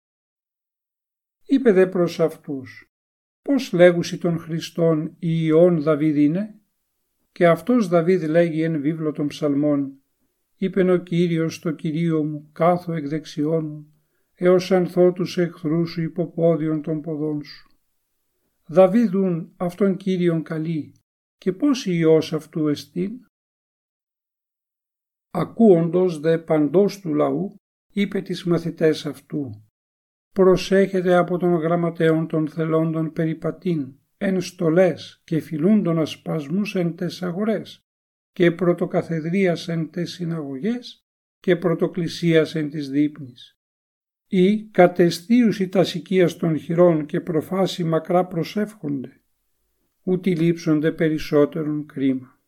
Είπε δε προς αυτούς, πώς λέγουσι των Χριστών η Υιών Δαβίδ είναι, και αυτός Δαβίδ λέγει εν βίβλο των ψαλμών, είπεν ο Κύριος το Κυρίο μου κάθω εκ δεξιών μου, έως ανθώ τους εχθρούς σου υποπόδιον των ποδών σου. Δαβίδουν αυτόν Κύριον καλεί, και πώς Υιός αυτού εστίν. Ακούοντος δε παντός του λαού, είπε τις μαθητές αυτού, προσέχετε από των γραμματέων των θελόντων περιπατήν, εν στολές και φιλούντων ασπασμούς εν τες αγορές και πρωτοκαθεδρίας τες συναγωγές και πρωτοκλησίας εν της δείπνης. Ή κατεστίουσι τας οικίας των χειρών και προφάσει μακρά προσεύχονται, ούτι λείψονται περισσότερον κρίμα.